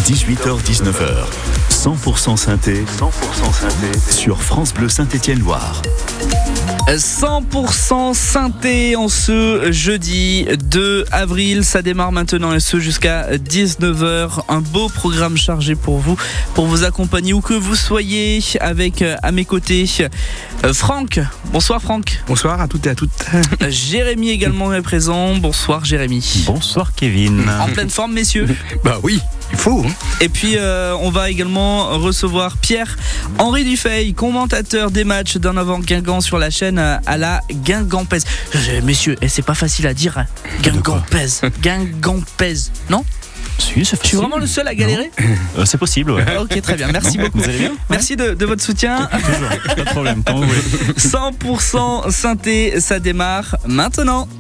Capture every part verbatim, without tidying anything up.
dix-huit heures dix-neuf heures, cent pour cent synthé, cent pour cent synthé sur France Bleu Saint-Étienne-Loire. cent pour cent synthé en ce jeudi deux avril, ça démarre maintenant et ce jusqu'à dix-neuf heures. Un beau programme chargé pour vous, pour vous accompagner où que vous soyez. Avec à mes côtés Franck. Bonsoir Franck. Bonsoir à toutes et à toutes. Jérémy également est présent. Bonsoir Jérémy. Bonsoir Kevin. En pleine forme messieurs. Bah oui, il faut. Hein. Et puis euh, on va également recevoir Pierre-Henri Dufay, commentateur des matchs d'En Avant Guingamp sur la chaîne à la Guingampaise. Messieurs, et c'est pas facile à dire, hein. Guingampaise. Guingampaise, non? Si, Je suis vraiment le seul à galérer. euh, C'est possible, ouais. Ok, très bien, merci non, beaucoup. Vous allez bien? Merci de, de votre soutien. Toujours, pas de problème, quand vous voulez. cent pour cent synthé, ça démarre maintenant.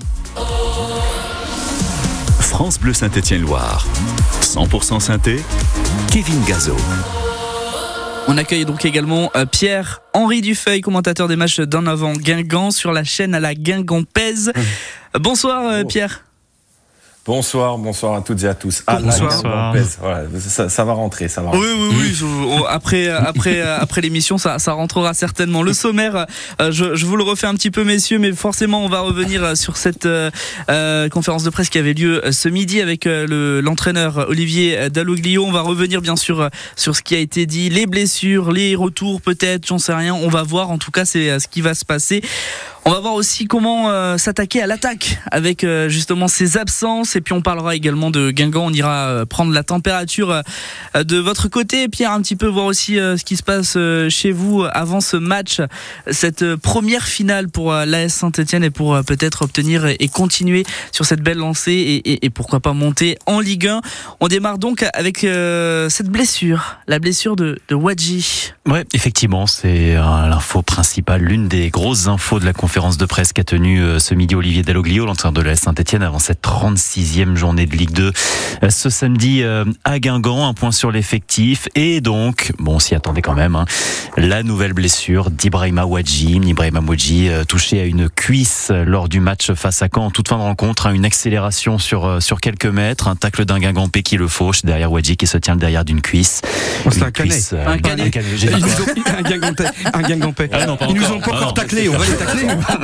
France Bleu Saint-Étienne-Loire. cent pour cent synthé, Kevin Gazo. On accueille donc également euh, Pierre-Henri Dufay, commentateur des matchs d'En Avant Guingamp sur la chaîne à la Guingampaise. Mmh. Bonsoir euh, Pierre. Bonsoir, bonsoir à toutes et à tous. Ah, bonsoir. Là, voilà, ça, ça va rentrer, ça va rentrer. Oui, oui, oui. Je, après, après, après l'émission, ça, ça rentrera certainement. Le sommaire, je, je vous le refais un petit peu, messieurs, mais forcément, on va revenir sur cette euh, conférence de presse qui avait lieu ce midi avec le, l'entraîneur Olivier Dalloglio. On va revenir bien sûr sur ce qui a été dit, les blessures, les retours, peut-être, j'en sais rien. On va voir. En tout cas, c'est ce qui va se passer. On va voir aussi comment euh, s'attaquer à l'attaque avec euh, justement ces absences, et puis on parlera également de Guingamp. On ira euh, prendre la température euh, de votre côté, Pierre, un petit peu voir aussi euh, ce qui se passe euh, chez vous avant ce match, cette euh, première finale pour euh, l'A S Saint-Étienne, et pour euh, peut-être obtenir et, et continuer sur cette belle lancée et, et, et pourquoi pas monter en Ligue un. On démarre donc avec euh, cette blessure, la blessure de, de Wadji. Ouais, effectivement, c'est euh, l'info principale, l'une des grosses infos de la conférence de presse qu'a tenue euh, ce midi Olivier Dalloglio, l'entraîneur de l'A S Saint-Étienne, avant cette trente-sixième journée de Ligue deux euh, ce samedi euh, à Guingamp. Un point sur l'effectif, et donc, bon, on s'y attendait quand même, hein, la nouvelle blessure d'Ibrahima Wadji. Ibrahima Wadji euh, touché à une cuisse lors du match face à Caen en toute fin de rencontre, hein, une accélération sur, euh, sur quelques mètres, un tacle d'un Guingampais qui le fauche derrière Wadji qui se tient le derrière d'une cuisse. Oh, c'est un canet. Euh, un canet. Un Guingampais. Un Guingampais. Ah non, Ils nous ont pas ah encore non, taclé, on va les tacler.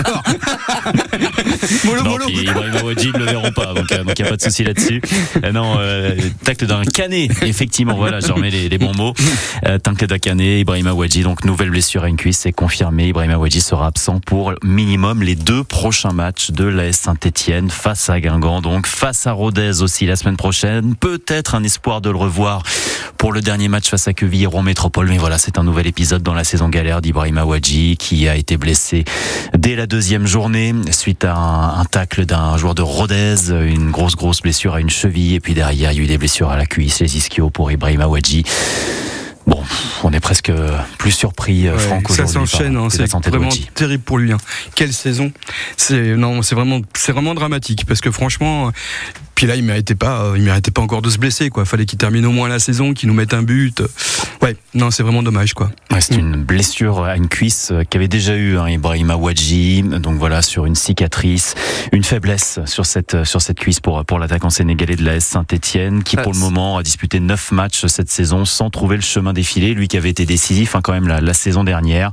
Mollo, non, mollo. puis Ibrahima Wadji ne le verront pas, donc il euh, n'y a pas de souci là-dessus. Euh, non, euh, tacle d'un canet, effectivement, voilà, je remets les, les bons mots. Euh, tacle d'un canet, Ibrahima Wadji, donc nouvelle blessure à une cuisse, c'est confirmé. Ibrahima Wadji sera absent pour minimum les deux prochains matchs de l'A S Saint-Étienne, face à Guingamp, donc face à Rodez aussi la semaine prochaine. Peut-être un espoir de le revoir pour le dernier match face à Quevilly Rouen Métropole, mais voilà, c'est un nouvel épisode dans la saison galère d'Ibrahima Wadji, qui a été blessé dès la deuxième journée suite à un, un tacle d'un joueur de Rodez, une grosse grosse blessure à une cheville, et puis derrière il y a eu des blessures à la cuisse, les ischios pour Ibrahima Wadji. Bon, on est presque plus surpris, ouais, Franck, aujourd'hui. Ça s'enchaîne, hein, c'est vraiment terrible pour lui. Hein. Quelle saison. C'est non, c'est vraiment, c'est vraiment dramatique, parce que franchement. Puis là, il méritait pas, il méritait pas encore de se blesser, quoi. Fallait qu'il termine au moins la saison, qu'il nous mette un but. Ouais, non, c'est vraiment dommage, quoi. Ouais, c'est une blessure à une cuisse qu'avait déjà eu hein, Ibrahima Wadji. Donc voilà, sur une cicatrice, une faiblesse sur cette sur cette cuisse pour pour l'attaquant sénégalais de l'A S Saint-Étienne, qui pour le moment a disputé neuf matchs cette saison sans trouver le chemin défilé. Lui qui avait été décisif hein, quand même la, la saison dernière.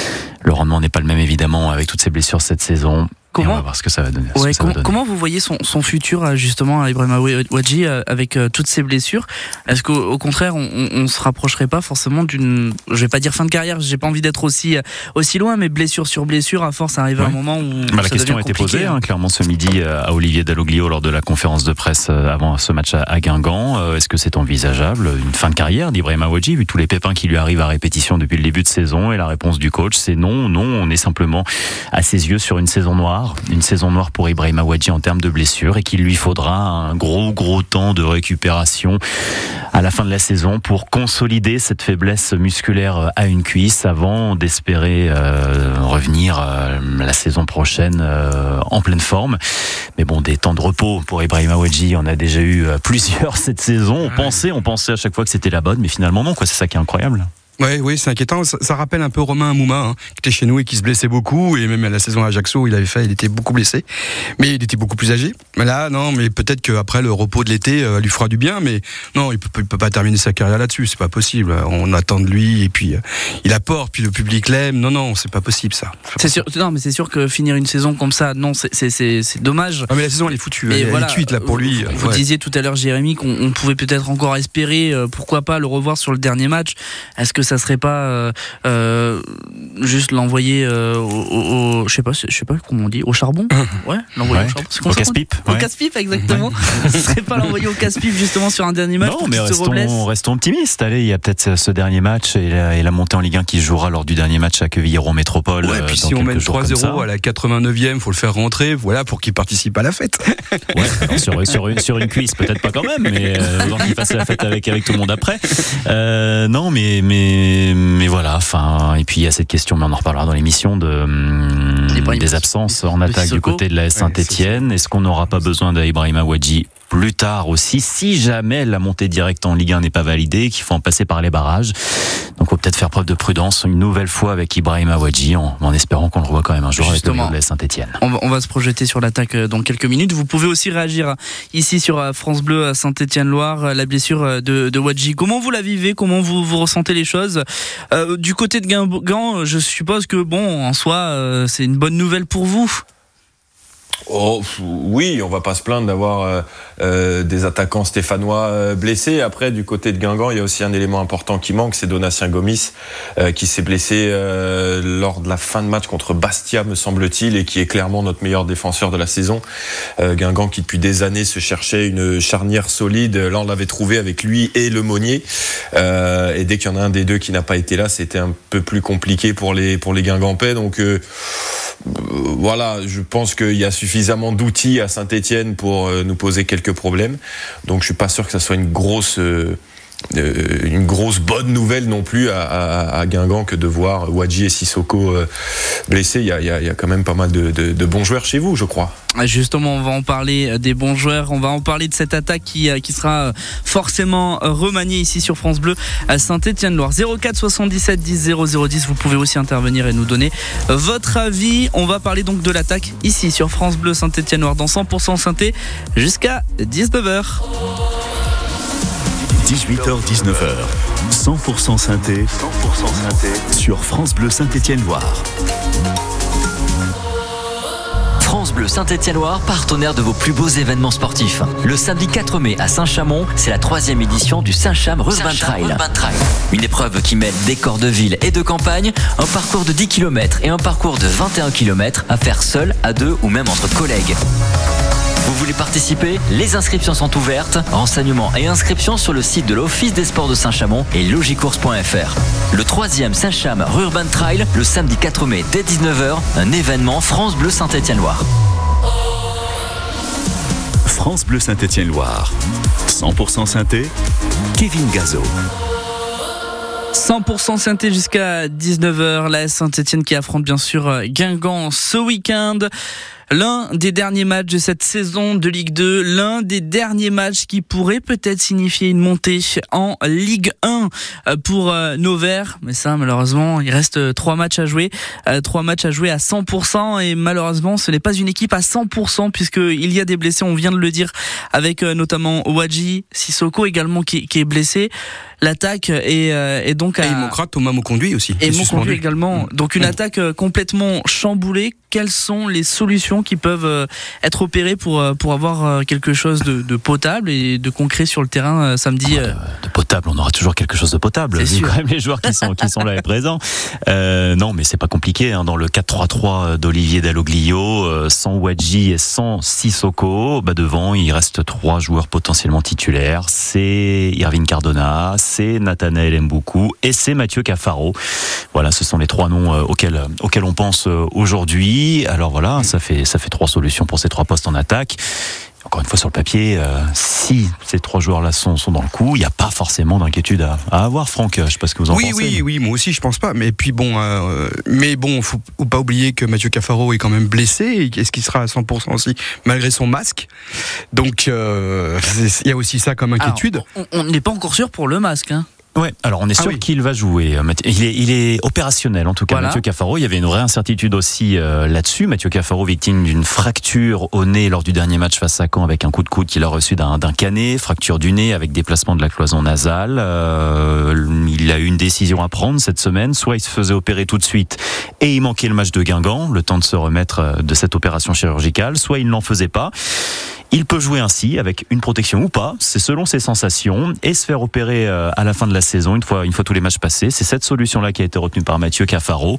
Le rendement n'est pas le même évidemment avec toutes ces blessures cette saison. Comment, on va voir ce que ça va donner. Ouais, ça com- va donner. Comment vous voyez son, son futur justement à Ibrahima Wadji avec euh, toutes ces blessures? Est-ce qu'au au contraire on, on, on se rapprocherait pas forcément d'une, je vais pas dire fin de carrière, j'ai pas envie d'être aussi aussi loin, mais blessure sur blessure, à force arrive ouais. un moment où bah, ça la question a été posée hein, clairement ce midi à Olivier Dalloglio lors de la conférence de presse avant ce match à, à Guingamp. Est-ce que c'est envisageable une fin de carrière d'Ibrahima Wadji vu tous les pépins qui lui arrivent à répétition depuis le début de saison? Et la réponse du coach c'est non, non, on est simplement à ses yeux sur une saison noire, une saison noire pour Ibrahima Wadji en termes de blessures, et qu'il lui faudra un gros gros temps de récupération à la fin de la saison pour consolider cette faiblesse musculaire à une cuisse avant d'espérer euh, revenir euh, la saison prochaine euh, en pleine forme. Mais bon, des temps de repos pour Ibrahima Wadji, on a déjà eu plusieurs cette saison. On pensait, on pensait à chaque fois que c'était la bonne, mais finalement non, quoi. C'est ça qui est incroyable. Ouais, oui, c'est inquiétant. Ça, ça rappelle un peu Romain Mouma, hein, qui était chez nous et qui se blessait beaucoup. Et même à la saison à Ajaccio, il avait fait, il était beaucoup blessé. Mais il était beaucoup plus âgé. Mais là, non, mais peut-être qu'après le repos de l'été, euh, lui fera du bien. Mais non, il peut, il peut pas terminer sa carrière là-dessus. C'est pas possible. On attend de lui et puis euh, il apporte, puis le public l'aime. Non, non, c'est pas possible ça. C'est sûr. Non, mais c'est sûr que finir une saison comme ça, non, c'est c'est c'est, c'est dommage. Ah, mais la saison elle est foutue. Elle, voilà, elle est cuite là pour lui. Vous, vous ouais. disiez tout à l'heure, Jérémy, qu'on on pouvait peut-être encore espérer, euh, pourquoi pas le revoir sur le dernier match. Est-ce que ça serait pas euh, Euh, juste l'envoyer euh, au, au, au je sais pas, je sais pas comment on dit, au charbon, ouais, l'envoyer ouais. au charbon, c'est au casse-pipe, au ouais. casse-pipe exactement. Ouais. Ce serait pas l'envoyer au casse-pipe justement sur un dernier match. Non, pour mais qu'il se restons, reblesse. restons optimistes. Allez, il y a peut-être ce dernier match et la, et la montée en Ligue un qui se jouera lors du dernier match à Quevillero Métropole. Ouais, puis euh, si on mène trois zéro à la quatre-vingt-neuvième, faut le faire rentrer, voilà, pour qu'il participe à la fête. Ouais, alors sur, sur, une, sur une cuisse, peut-être pas quand même, mais euh, avant qu'il fasse la fête avec, avec tout le monde après. Euh, non, mais, mais, mais voilà, enfin, et puis il y a cette question, mais on en reparlera dans l'émission, de, hum, des absences en attaque du côté de la Saint-Etienne. Ouais, est-ce qu'on n'aura pas besoin d'Ibrahima Ouadji plus tard aussi, si jamais la montée directe en Ligue un n'est pas validée, qu'il faut en passer par les barrages? Donc on va peut-être faire preuve de prudence une nouvelle fois avec Ibrahima Ouadji, en, en espérant qu'on le revoit quand même un jour Justement, avec le Saint-Etienne. On va, on va se projeter sur l'attaque dans quelques minutes. Vous pouvez aussi réagir ici sur France Bleu Saint-Etienne-Loire, la blessure de, de Ouadji. Comment vous la vivez? Comment vous, vous ressentez les choses? euh, Du côté de Guingamp, je suppose que bon, en soi, euh, c'est une bonne nouvelle pour vous. Oh, oui, on va pas se plaindre d'avoir euh, euh, des attaquants stéphanois euh, blessés. Après, du côté de Guingamp, il y a aussi un élément important qui manque, c'est Donatien Gomis, euh, qui s'est blessé euh, lors de la fin de match contre Bastia, me semble-t-il, et qui est clairement notre meilleur défenseur de la saison. Euh, Guingamp qui, depuis des années, se cherchait une charnière solide. Là, on l'avait trouvé avec lui et Lemonnier. Euh, et dès qu'il y en a un des deux qui n'a pas été là, c'était un peu plus compliqué pour les, pour les Guingampais. Donc, euh, voilà, je pense qu'il y a suffisamment d'outils à Saint-Etienne pour euh, nous poser quelques problèmes. Donc je suis pas sûr que ça soit une grosse, euh, euh, une grosse bonne nouvelle non plus à, à, à Guingamp que de voir Ouadji et Sissoko euh, blessés. Il y a, il y a, il y a quand même pas mal de, de, de bons joueurs chez vous, je crois. Justement, on va en parler des bons joueurs, on va en parler de cette attaque qui, qui sera forcément remaniée ici sur France Bleu à Saint-Etienne-Loire. zéro quatre soixante-dix-sept dix zéro zéro dix, vous pouvez aussi intervenir et nous donner votre avis. On va parler donc de l'attaque ici sur France Bleu Saint-Etienne-Loire dans cent pour cent Synthé jusqu'à dix-neuf heures. dix-huit heures dix-neuf heures, cent pour cent synthé, cent pour cent synthé sur France Bleu Saint-Etienne-Loire. France Bleu Saint-Etienne-Loire, partenaire de vos plus beaux événements sportifs. Le samedi quatre mai à Saint-Chamond, c'est la troisième édition du Saint-Cham Urban Trail. Urban Trail. Une épreuve qui mêle décors de ville et de campagne, un parcours de dix kilomètres et un parcours de vingt et un kilomètres à faire seul, à deux ou même entre collègues. Vous voulez participer? Les inscriptions sont ouvertes. Renseignements et inscriptions sur le site de l'Office des sports de Saint-Chamond et logicourse point f r. Le troisième Saint-Cham Urban Trail, le samedi quatre mai dès dix-neuf heures, un événement France Bleu Saint-Etienne-Loire. France Bleu Saint-Etienne-Loire, cent pour cent synthé, Kevin Gazo. cent pour cent synthé jusqu'à dix-neuf heures, la Saint-Etienne qui affronte bien sûr Guingamp ce week-end. L'un des derniers matchs de cette saison de Ligue deux, l'un des derniers matchs qui pourrait peut-être signifier une montée en Ligue un pour nos Verts. Mais ça, malheureusement, il reste trois matchs à jouer, trois matchs à jouer à cent pour cent et malheureusement, ce n'est pas une équipe à cent pour cent puisqu'il y a des blessés, on vient de le dire, avec notamment Ouadji, Sissoko également qui, qui est blessé. L'attaque est, est donc à... Et il manquera Thomas Moconduit aussi. Et Moconduit également. Donc une attaque complètement chamboulée. Quelles sont les solutions qui peuvent être opérées pour, pour avoir quelque chose de, de potable et de concret sur le terrain samedi? De, de potable, on aura toujours quelque chose de potable. C'est vu quand même les joueurs qui sont, qui sont là et présents. Euh, non, mais c'est pas compliqué. Hein. Dans le quatre trois trois d'Olivier Dalloglio, euh, sans Ouadji et sans Sissoko, bah devant, il reste trois joueurs potentiellement titulaires. C'est Irving Cardona, c'est Nathanaël Mboukou et c'est Mathieu Cafaro. Voilà, ce sont les trois noms euh, auxquels, auxquels on pense euh, aujourd'hui. Alors voilà, ça fait, ça fait trois solutions pour ces trois postes en attaque. Encore une fois, sur le papier, euh, si ces trois joueurs-là sont, sont dans le coup, il n'y a pas forcément d'inquiétude à, à avoir, Franck. Je ne sais pas ce que vous en oui, pensez. Oui, oui, oui, moi aussi, je pense pas. Mais puis bon, euh, mais bon, faut, faut pas oublier que Mathieu Cafaro est quand même blessé. Est-ce qu'il sera à cent pour cent aussi, malgré son masque? Donc, il euh, y a aussi ça comme inquiétude. Alors, on n'est pas encore sûr pour le masque, hein. Ouais, alors on est sûr ah oui. qu'il va jouer. Il est, il est opérationnel en tout cas, voilà. Mathieu Cafaro. Il y avait une vraie incertitude aussi euh, là-dessus. Mathieu Cafaro, victime d'une fracture au nez lors du dernier match face à Caen avec un coup de coude qu'il a reçu d'un, d'un canet, fracture du nez avec déplacement de la cloison nasale. Euh, il a eu une décision à prendre cette semaine. Soit il se faisait opérer tout de suite et il manquait le match de Guingamp, le temps de se remettre de cette opération chirurgicale, soit il n'en faisait pas. Il peut jouer ainsi, avec une protection ou pas, c'est selon ses sensations, et se faire opérer à la fin de la saison, une fois, une fois tous les matchs passés. C'est cette solution-là qui a été retenue par Mathieu Cafaro.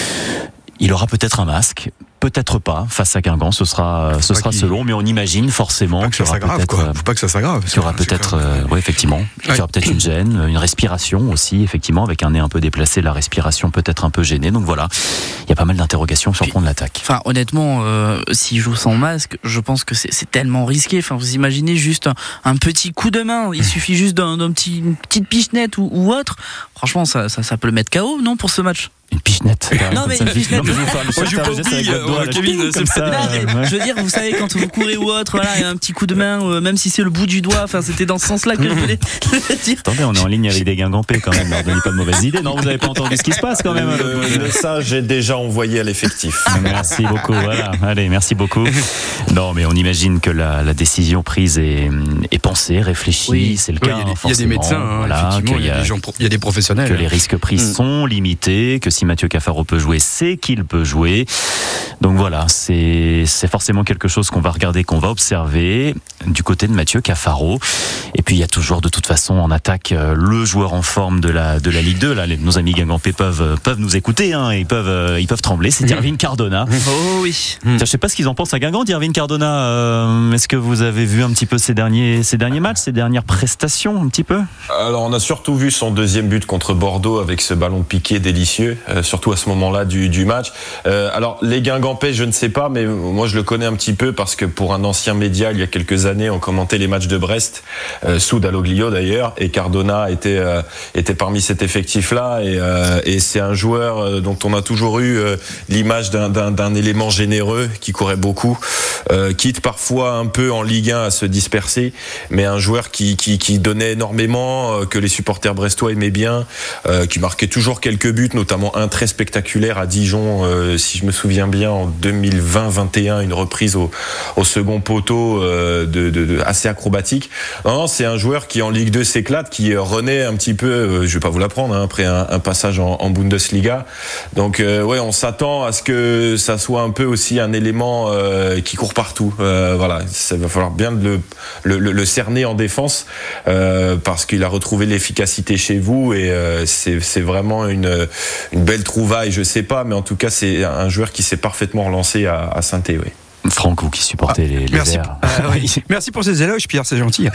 Il aura peut-être un masque, peut-être pas, face à Guingamp, ce sera, ce sera selon, mais on imagine forcément qu'il y aura peut-être, quoi. Faut pas que ça s'aggrave. Qu'il y aura peut-être, euh, ouais, effectivement, qu'il y aura peut-être une gêne, une respiration aussi, effectivement, avec un nez un peu déplacé, la respiration peut-être un peu gênée. Donc voilà, il y a pas mal d'interrogations sur le plan de l'attaque. Enfin, honnêtement, euh, s'il joue sans masque, je pense que c'est, c'est tellement risqué. Enfin, vous imaginez juste un, un petit coup de main, il suffit juste d'un, d'un petit, une petite pichenette ou, ou autre. Franchement, ça, ça, ça peut le mettre K O, non, pour ce match? Une pichenette. Non, mais une pichenette. Moi, je pas oublié, Kevin, c'est ça. Je veux dire, vous savez, quand vous courez ou autre, voilà, il y a un petit coup de main, euh, même si c'est le bout du doigt. Enfin, c'était dans ce sens-là que je voulais dire. Attendez, on est en ligne avec des Guingampais quand même. Ne donnez pas de mauvaises idées. Non, vous n'avez pas entendu ce qui se passe quand même. Le, le, ça, j'ai déjà envoyé à l'effectif. Merci beaucoup. Voilà. Allez, merci beaucoup. Non, mais on imagine que la, la décision prise est, est pensée, réfléchie. Oui. C'est le cas. Il oui, y, y a des médecins. Hein, voilà, il y, a, il y a des professionnels. Que les risques pris mmh. sont limités. Que si Mathieu Cafaro peut jouer, c'est qu'il peut jouer. Donc voilà, c'est, c'est forcément quelque chose qu'on va regarder, qu'on va observer du côté de Mathieu Cafaro. Et puis il y a toujours de toute façon en attaque le joueur en forme de la, de la Ligue deux. Là, les, nos amis Guingampais peuvent, peuvent nous écouter, hein, ils, peuvent, ils peuvent trembler. C'est Irvine Cardona. Oh oui. Je ne sais pas ce qu'ils en pensent à Guingamp, Irvine Cardona. Euh, est-ce que vous avez vu un petit peu ces derniers, ces derniers matchs, ces dernières prestations un petit peu? Alors on a surtout vu son deuxième but contre Bordeaux avec ce ballon piqué délicieux, euh, surtout à ce moment-là du, du match. Euh, alors les Guingampais, je ne sais pas, mais moi je le connais un petit peu parce que pour un ancien média, il y a quelques années, on commentait les matchs de Brest, euh, sous Dalloglio d'ailleurs, et Cardona était, euh, était parmi cet effectif-là, et, euh, et c'est un joueur dont on a toujours eu euh, l'image d'un, d'un, d'un élément généreux qui courait beaucoup, euh, quitte parfois un peu en Ligue un à se disperser, mais un joueur qui, qui, qui donnait énormément, euh, que les supporters brestois aimaient bien, euh, qui marquait toujours quelques buts, notamment un très spectaculaire à Dijon, euh, si je me souviens bien, en deux mille vingt vingt et un, une reprise au, au second poteau euh, de, de, de, assez acrobatique. Non, non, c'est un joueur qui en Ligue deux s'éclate, qui renaît un petit peu, euh, je vais pas vous l'apprendre, hein, après un, un passage en, en Bundesliga. Donc euh, ouais, on s'attend à ce que ça soit un peu aussi un élément euh, qui court partout. Euh, voilà, ça va falloir bien le, le, le, le cerner en défense euh, parce qu'il a retrouvé l'efficacité chez vous et euh, c'est, c'est vraiment une, une belle trouvaille, je sais pas, mais en tout cas c'est un joueur qui s'est parfaitement relancé à, à Saint-Étienne. Oui. Franck, vous qui supportez ah, les, les merci. Verts. Euh, oui. Merci pour ces éloges, Pierre, c'est gentil.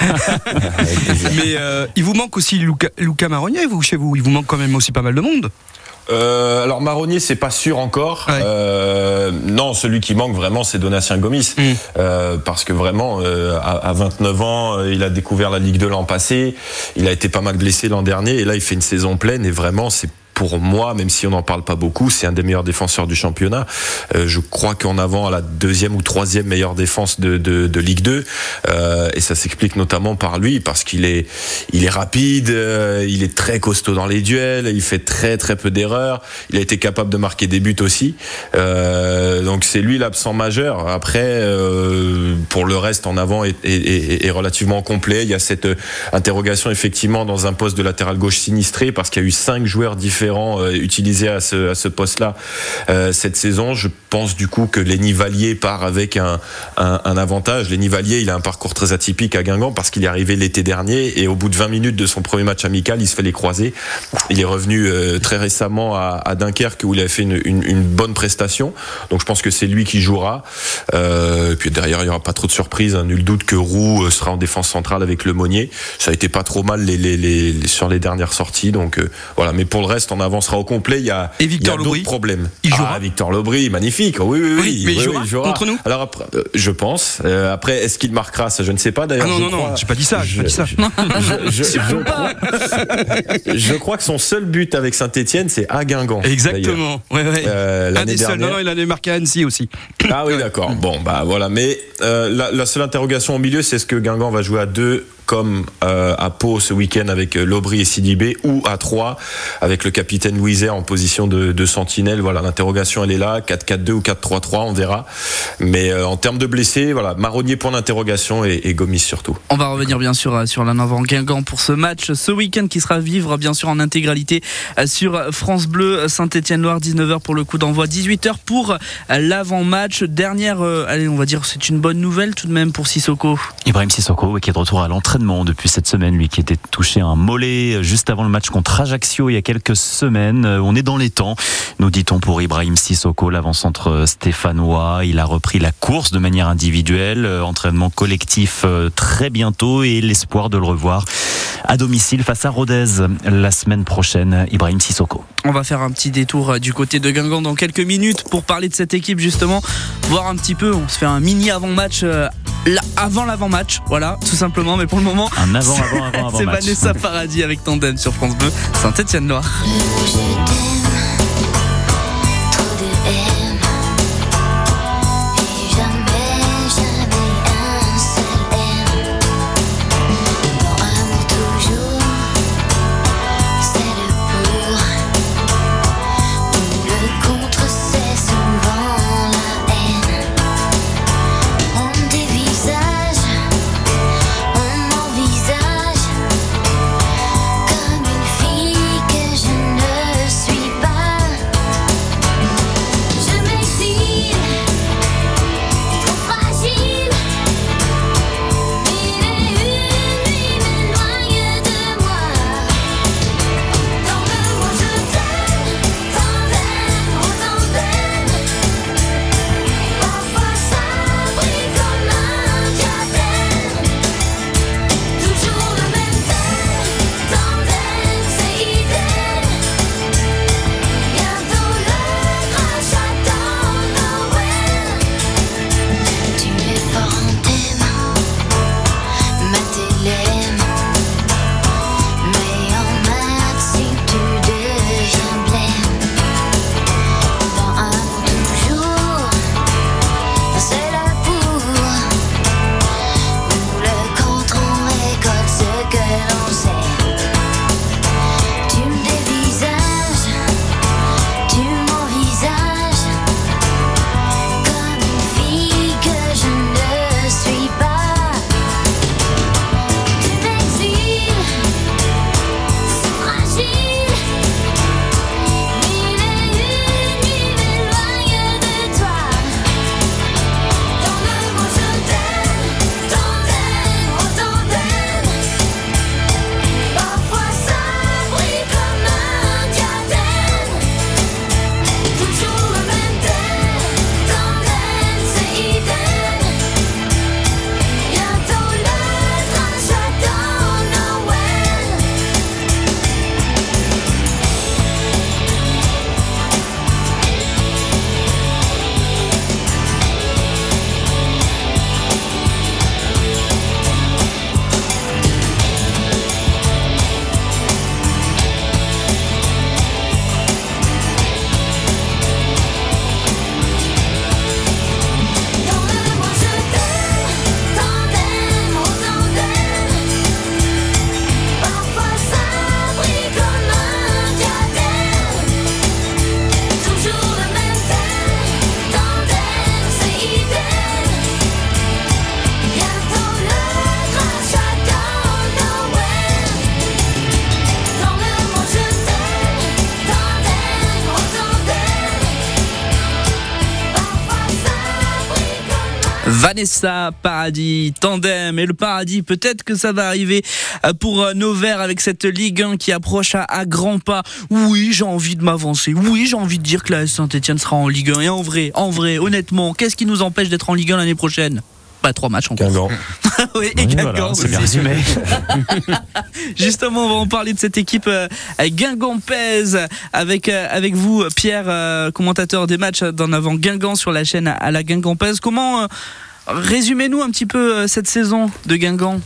Mais euh, il vous manque aussi Luca, Luca Marronnier, vous, chez vous. Il vous manque quand même aussi pas mal de monde. Euh, alors Marronnier, c'est pas sûr encore. Ouais. Euh, non, celui qui manque vraiment, c'est Donatien Gomis, mmh. euh, parce que vraiment, euh, à, à vingt-neuf ans, il a découvert la Ligue deux l'an passé. Il a été pas mal blessé l'an dernier, et là, il fait une saison pleine. Et vraiment, c'est pour moi, même si on n'en parle pas beaucoup, c'est un des meilleurs défenseurs du championnat. Euh, je crois qu'en avant à la deuxième ou troisième meilleure défense de, de, de Ligue deux. Euh, et ça s'explique notamment par lui, parce qu'il est, il est rapide, euh, il est très costaud dans les duels, il fait très très peu d'erreurs. Il a été capable de marquer des buts aussi. Euh, donc c'est lui l'absent majeur. Après, euh, pour le reste, en avant est, est, est, est relativement complet. Il y a cette interrogation effectivement dans un poste de latéral gauche sinistré, parce qu'il y a eu cinq joueurs différents utilisé à ce, à ce poste-là euh, cette saison. Je pense du coup que Lenny Vallier part avec un, un, un avantage. Lenny Vallier, il a un parcours très atypique à Guingamp parce qu'il est arrivé l'été dernier et au bout de vingt minutes de son premier match amical, il se fait les croisés. Il est revenu euh, très récemment à, à Dunkerque où il a fait une, une, une bonne prestation. Donc je pense que c'est lui qui jouera. Euh, et puis derrière, il n'y aura pas trop de surprises. Hein. Nul doute que Roux sera en défense centrale avec Lemonnier. Ça a été pas trop mal les, les, les, les, sur les dernières sorties. Donc euh, voilà. Mais pour le reste, on avancera au complet. Il y a, et Victor il y a d'autres problèmes. Il jouera. Ah, Victor Lobry, magnifique. Oui, oui, oui. oui mais oui, il, jouera oui, il jouera contre nous. Alors après, euh, je pense. Euh, après, est-ce qu'il marquera ça? Je ne sais pas. D'ailleurs, ah non, je non, crois, non. J'ai pas dit ça. Je, pas dit ça. Je, je, je, je, crois, je crois que son seul but avec Saint-Étienne, c'est à Guingamp. Exactement. Ouais, ouais. Euh, l'année Un des dernière. Seuls. Non, non, il a marqué à Annecy aussi. Ah oui, d'accord. Bon, bah voilà. Mais euh, la, la seule interrogation au milieu, c'est est-ce que Guingamp va jouer à deux comme euh, à Pau ce week-end avec Lobry et Sidibé, ou à Troyes avec le capitaine Louiset en position de, de sentinelle. Voilà, l'interrogation elle est là, quatre quatre deux ou quatre trois trois, on verra. Mais euh, en termes de blessés, voilà, Marronnier point d'interrogation et, et Gomis surtout. On va revenir bien sûr sur l'Avant Guingamp pour ce match ce week-end qui sera à vivre bien sûr en intégralité sur France Bleu Saint-Étienne-Loire, dix-neuf heures pour le coup d'envoi, dix-huit heures pour l'avant-match. Dernière, euh, allez, on va dire c'est une bonne nouvelle tout de même pour Sissoko. Ibrahim Sissoko qui est de retour à l'entraînement depuis cette semaine, lui qui était touché à un mollet juste avant le match contre Ajaccio il y a quelques semaines. On est dans les temps, nous dit-on, pour Ibrahim Sissoko, l'avant-centre stéphanois. Il a repris la course de manière individuelle, entraînement collectif très bientôt et l'espoir de le revoir à domicile face à Rodez la semaine prochaine. Ibrahim Sissoko. On va faire un petit détour du côté de Guingamp dans quelques minutes pour parler de cette équipe justement, voir un petit peu, on se fait un mini avant-match euh, là, avant l'avant-match, voilà, tout simplement, mais pour le moment un avant avant avant avant c'est match. Vanessa Paradis avec Tandem sur France Bleu Saint-Étienne-Loire. Vanessa Paradis, Tandem et le Paradis, peut-être que ça va arriver pour nos Verts avec cette Ligue un qui approche à, à grands pas. Oui, j'ai envie de m'avancer. Oui, j'ai envie de dire que la Saint-Étienne sera en Ligue un. Et en vrai, en vrai, honnêtement, qu'est-ce qui nous empêche d'être en Ligue un l'année prochaine ? Pas trois matchs encore. Guingamp. oui, et oui, Guingamp voilà, aussi. c'est bien résumé. Justement, on va en parler de cette équipe euh, guingampaise avec, euh, avec vous, Pierre, euh, commentateur des matchs d'en avant Guingamp sur la chaîne à la guingampaise. Comment, euh, résumez-nous un petit peu euh, cette saison de Guingamp.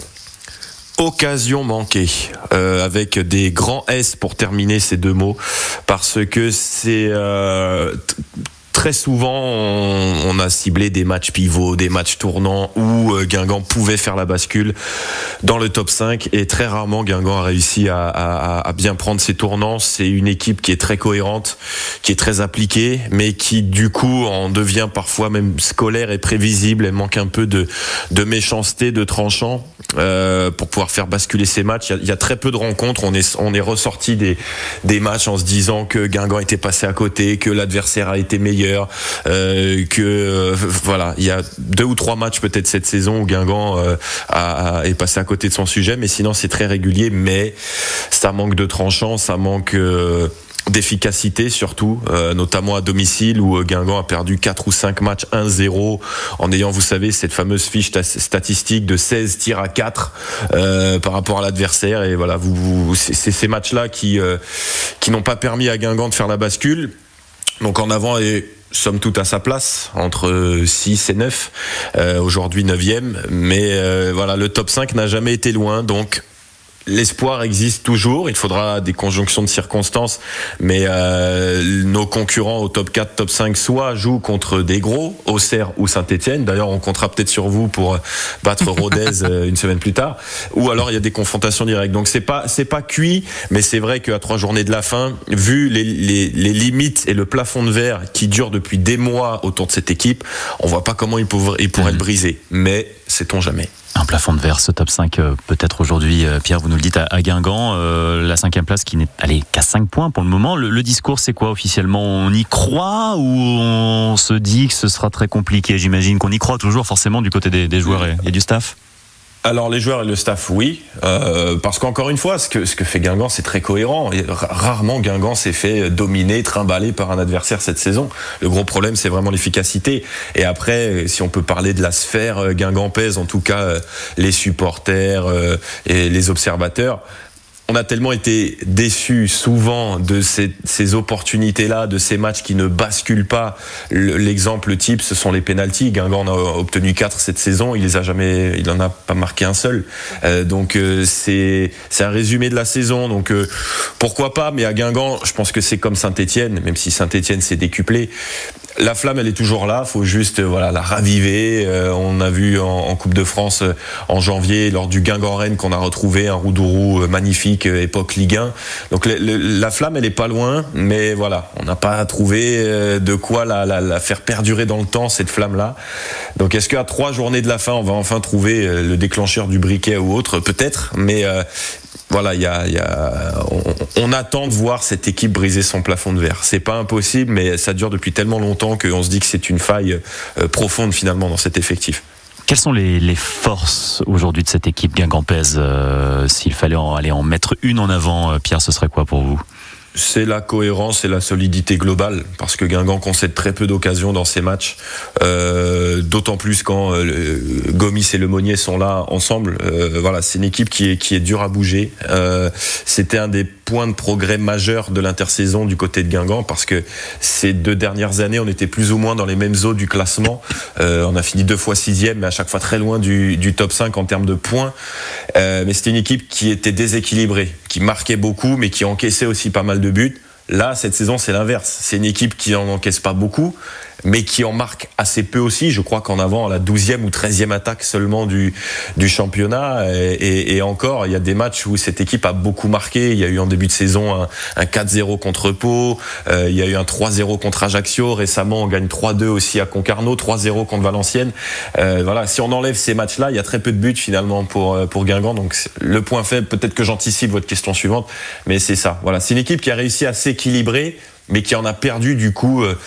Occasion manquée, euh, avec des grands S pour terminer ces deux mots, parce que c'est... Euh, t- très souvent, on, on a ciblé des matchs pivots, des matchs tournants où euh, Guingamp pouvait faire la bascule dans le top cinq et très rarement Guingamp a réussi à, à, à bien prendre ses tournants. C'est une équipe qui est très cohérente, qui est très appliquée, mais qui du coup en devient parfois même scolaire et prévisible. Elle manque un peu de, de méchanceté, de tranchant euh, pour pouvoir faire basculer ces matchs. Il y a, il y a très peu de rencontres. On est, on est ressorti des, des matchs en se disant que Guingamp était passé à côté, que l'adversaire a été meilleur, euh, que euh, voilà, il y a deux ou trois matchs peut-être cette saison où Guingamp euh, a, a, est passé à côté de son sujet, mais sinon c'est très régulier. Mais ça manque de tranchant, ça manque euh, d'efficacité surtout, euh, notamment à domicile où Guingamp a perdu quatre ou cinq matchs un zéro en ayant, vous savez, cette fameuse fiche statistique de seize tirs à quatre euh, par rapport à l'adversaire. Et voilà, vous, vous, c'est, c'est ces matchs-là qui, euh, qui n'ont pas permis à Guingamp de faire la bascule. Donc en avant est somme toute à sa place, entre six et neuf, euh, aujourd'hui neuvième, mais euh, voilà, le top cinq n'a jamais été loin, donc l'espoir existe toujours. Il faudra des conjonctions de circonstances, mais euh, nos concurrents au top quatre, top cinq soit jouent contre des gros, Auxerre ou Saint-Etienne. D'ailleurs, on comptera peut-être sur vous pour battre Rodez une semaine plus tard. Ou alors il y a des confrontations directes. Donc c'est pas c'est pas cuit, mais c'est vrai qu'à trois journées de la fin, vu les, les, les limites et le plafond de verre qui dure depuis des mois autour de cette équipe, on voit pas comment il pourrait, il pourrait mmh. le briser. Mais sait-on jamais. Un plafond de verre, ce top cinq, euh, peut-être aujourd'hui, euh, Pierre, vous nous le dites, à, à Guingamp, euh, la cinquième place qui n'est allez, qu'à cinq points pour le moment. Le, le discours, c'est quoi officiellement ? On y croit ou on se dit que ce sera très compliqué ? J'imagine qu'on y croit toujours forcément du côté des, des joueurs et, et du staff. Alors les joueurs et le staff, oui, euh, parce qu'encore une fois, ce que ce que fait Guingamp, c'est très cohérent. Et rarement Guingamp s'est fait dominer, trimballer par un adversaire cette saison. Le gros problème, c'est vraiment l'efficacité. Et après, si on peut parler de la sphère guingampaise, en tout cas les supporters euh, et les observateurs, on a tellement été déçus souvent de ces, ces opportunités-là, de ces matchs qui ne basculent pas. L'exemple type, ce sont les pénaltys. Guingamp en a obtenu quatre cette saison, il les a jamais, il en a pas marqué un seul. Euh, donc euh, c'est c'est un résumé de la saison. Donc euh, pourquoi pas, mais à Guingamp, je pense que c'est comme Saint-Etienne, même si Saint-Etienne s'est décuplé. La flamme, elle est toujours là. Faut juste, voilà, la raviver. Euh, on a vu en, en Coupe de France euh, en janvier lors du Guingamp-Rennes qu'on a retrouvé un Roudourou euh, magnifique, euh, époque Ligue un. Donc le, le, la flamme, elle est pas loin, mais voilà, on n'a pas trouvé euh, de quoi la, la, la faire perdurer dans le temps, cette flamme-là. Donc est-ce qu'à trois journées de la fin, on va enfin trouver euh, le déclencheur du briquet ou autre ? Peut-être, mais euh, voilà, y a, y a, on, on attend de voir cette équipe briser son plafond de verre. C'est pas impossible, mais ça dure depuis tellement longtemps qu'on se dit que c'est une faille euh, profonde finalement dans cet effectif. Quelles sont les, les forces aujourd'hui de cette équipe guingampaise ? euh, S'il fallait en, aller en mettre une en avant, Pierre, ce serait quoi pour vous ? C'est la cohérence et la solidité globale, parce que Guingamp concède très peu d'occasions dans ses matchs, euh, d'autant plus quand euh, Gomis et Lemonnier sont là ensemble. Euh, voilà, c'est une équipe qui est qui est dure à bouger. Euh, c'était un des points de progrès majeurs de l'intersaison du côté de Guingamp, parce que ces deux dernières années, on était plus ou moins dans les mêmes eaux du classement. Euh, on a fini deux fois sixième, mais à chaque fois très loin du, du top cinq en termes de points. Euh, mais c'était une équipe qui était déséquilibrée, qui marquait beaucoup, mais qui encaissait aussi pas mal de buts. Là, cette saison, c'est l'inverse. C'est une équipe qui en encaisse pas beaucoup, mais qui en marque assez peu aussi. Je crois qu'en avant, à la douzième ou treizième attaque seulement du, du championnat. Et, et, et encore, il y a des matchs où cette équipe a beaucoup marqué. Il y a eu en début de saison un, un quatre zéro contre Pau. Euh, il y a eu un trois zéro contre Ajaccio. Récemment, on gagne trois deux aussi à Concarneau. trois zéro contre Valenciennes. Euh, voilà. Si on enlève ces matchs-là, il y a très peu de buts finalement pour, pour Guingamp. Donc, le point faible, peut-être que j'anticipe votre question suivante, mais c'est ça. Voilà. C'est une équipe qui a réussi à s'équilibrer, mais qui en a perdu du coup euh,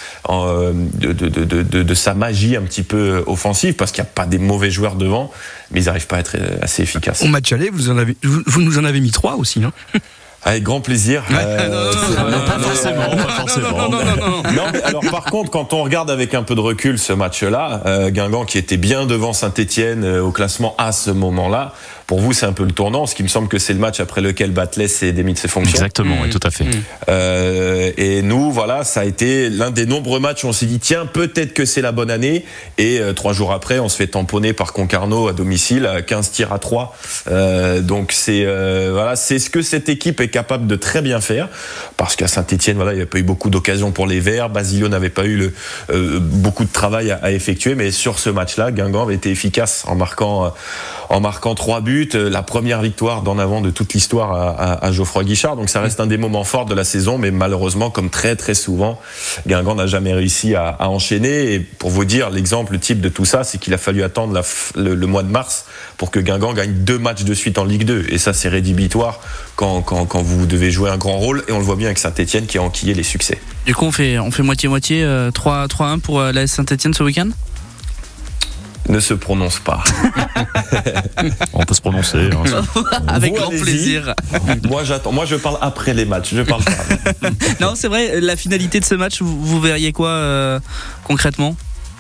de, de, de, de, de sa magie un petit peu offensive, parce qu'il n'y a pas des mauvais joueurs devant, mais ils n'arrivent pas à être assez efficaces. Au match aller, vous, en avez, vous nous en avez mis trois aussi, hein? Avec grand plaisir. Euh, non, non, non, non, pas forcément, pas forcément. Non, non, non, non, non. Non, mais alors par contre, quand on regarde avec un peu de recul ce match-là, euh, Guingamp qui était bien devant Saint-Etienne euh, au classement à ce moment-là, Pour vous, c'est un peu le tournant, ce qui me semble que c'est le match après lequel Batles s'est démis de ses fonctions. Exactement, mmh. oui, tout à fait. Mmh. Euh, et nous, voilà, ça a été l'un des nombreux matchs où on s'est dit, tiens, peut-être que c'est la bonne année. Et euh, trois jours après, on se fait tamponner par Concarneau à domicile, à quinze tirs à trois. Euh, donc c'est euh, voilà, c'est ce que cette équipe est capable de très bien faire. Parce qu'à Saint-Etienne, voilà, il n'y a pas eu beaucoup d'occasions pour les Verts. Basilio n'avait pas eu le, euh, beaucoup de travail à, à effectuer, mais sur ce match-là, Guingamp avait été efficace en marquant, euh, en marquant trois buts. Euh, la première victoire d'en avant de toute l'histoire à, à, à Geoffroy Guichard. Donc ça reste un des moments forts de la saison, mais malheureusement, comme très très souvent, Guingamp n'a jamais réussi à, à enchaîner. Et pour vous dire, l'exemple type de tout ça, c'est qu'il a fallu attendre la, le, le mois de mars pour que Guingamp gagne deux matchs de suite en Ligue deux. Et ça, c'est rédhibitoire quand, quand, quand vous devez jouer un grand rôle. Et on le voit bien avec Saint-Etienne qui a enquillé les succès. Du coup, on fait, on fait moitié-moitié, euh, trois un pour euh, l'A S Saint-Etienne ce week-end ? Ne se prononce pas. On peut se prononcer. Hein. Avec Vous, grand allez-y. plaisir. Moi, j'attends. Moi, je parle après les matchs. Je parle pas. Non, c'est vrai, la finalité de ce match, vous, vous verriez quoi euh, concrètement ?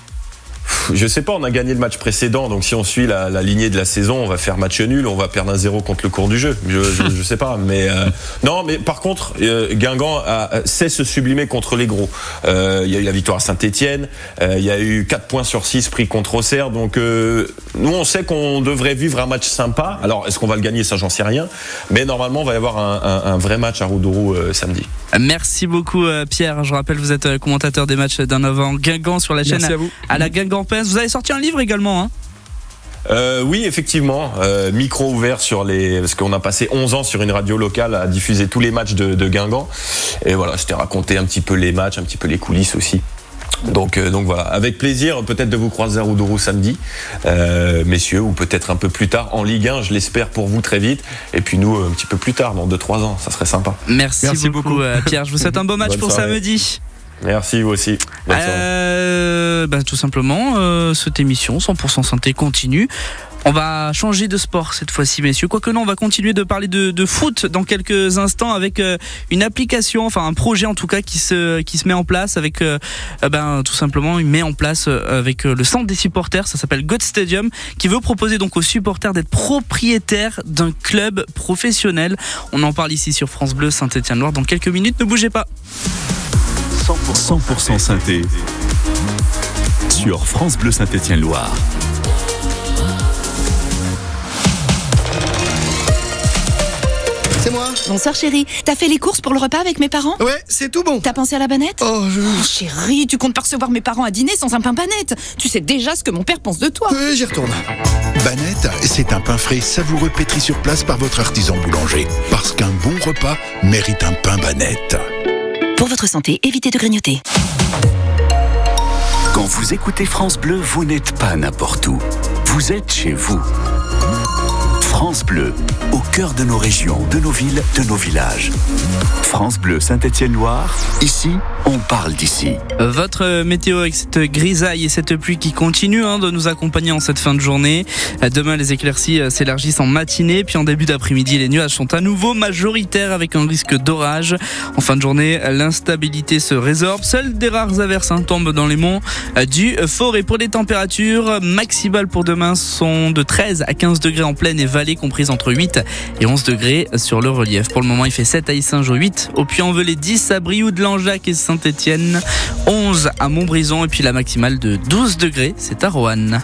Je sais pas, on a gagné le match précédent, donc si on suit la, la lignée de la saison, on va faire match nul, on va perdre un zéro contre le cours du jeu. Je, je, je sais pas, mais euh, non, mais par contre, euh, Guingamp a, sait se sublimer contre les gros. Euh, il y a eu la victoire à Saint-Etienne, euh, il y a eu quatre points sur six pris contre Auxerre, donc euh, nous on sait qu'on devrait vivre un match sympa. Alors est-ce qu'on va le gagner, ça j'en sais rien, mais normalement on va y avoir un, un, un vrai match à Roudourou euh, samedi. Merci beaucoup euh, Pierre, je rappelle vous êtes commentateur des matchs d'un avant Guingamp sur la chaîne Merci à, vous. à la Guingampaise. Vous avez sorti un livre également, hein ? Euh, oui, effectivement, euh, micro ouvert sur les, parce qu'on a passé onze ans sur une radio locale à diffuser tous les matchs de, de Guingamp. Et voilà, je t'ai raconté un petit peu les matchs, un petit peu les coulisses aussi. Donc, euh, donc voilà, avec plaisir peut-être de vous croiser à Roudourou samedi, euh, messieurs, ou peut-être un peu plus tard en Ligue un, je l'espère pour vous très vite. Et puis nous, un petit peu plus tard, dans deux trois ans, ça serait sympa. Merci, Merci beaucoup, beaucoup. Euh, Pierre, je vous souhaite un beau match Bonne pour soirée. samedi. Merci, vous aussi. Euh, bah, tout simplement, euh, cette émission cent pour cent Santé continue. On va changer de sport cette fois-ci, messieurs. Quoique non, on va continuer de parler de, de foot dans quelques instants avec euh, une application, enfin un projet en tout cas qui se qui se met en place avec, euh, ben tout simplement, il met en place euh, avec euh, le centre des supporters. Ça s'appelle God Stadium, qui veut proposer donc aux supporters d'être propriétaires d'un club professionnel. On en parle ici sur France Bleu Saint-Etienne-Loire dans quelques minutes. Ne bougez pas. cent pour cent Synthé sur France Bleu Saint-Etienne-Loire. C'est moi. Bonsoir chérie, t'as fait les courses pour le repas avec mes parents ? Ouais, c'est tout bon. T'as pensé à la banette ? Oh, je... Oh, chérie, tu comptes pas recevoir mes parents à dîner sans un pain banette. Tu sais déjà ce que mon père pense de toi. Euh, j'y retourne. Banette, c'est un pain frais savoureux pétri sur place par votre artisan boulanger. Parce qu'un bon repas mérite un pain banette. Pour votre santé, évitez de grignoter. Quand vous écoutez France Bleu, vous n'êtes pas n'importe où. Vous êtes chez vous. France Bleu, au cœur de nos régions, de nos villes, de nos villages. France Bleu Saint-Etienne-Loire, ici, on parle d'ici. Votre météo avec cette grisaille et cette pluie qui continue hein, de nous accompagner en cette fin de journée. Demain, les éclaircies s'élargissent en matinée, puis en début d'après-midi, les nuages sont à nouveau majoritaires avec un risque d'orage. En fin de journée, l'instabilité se résorbe. Seules des rares averses hein, tombent dans les monts du Forêt. Pour les températures maximales pour demain sont de treize à quinze degrés en plaine et vallée, comprise entre huit et onze degrés sur le relief. Pour le moment, il fait sept à Issingeaux, huit au Puy-en-Velay, dix à Brioude-Langeac et Saint-Etienne, onze à Montbrison et puis la maximale de douze degrés, c'est à Roanne.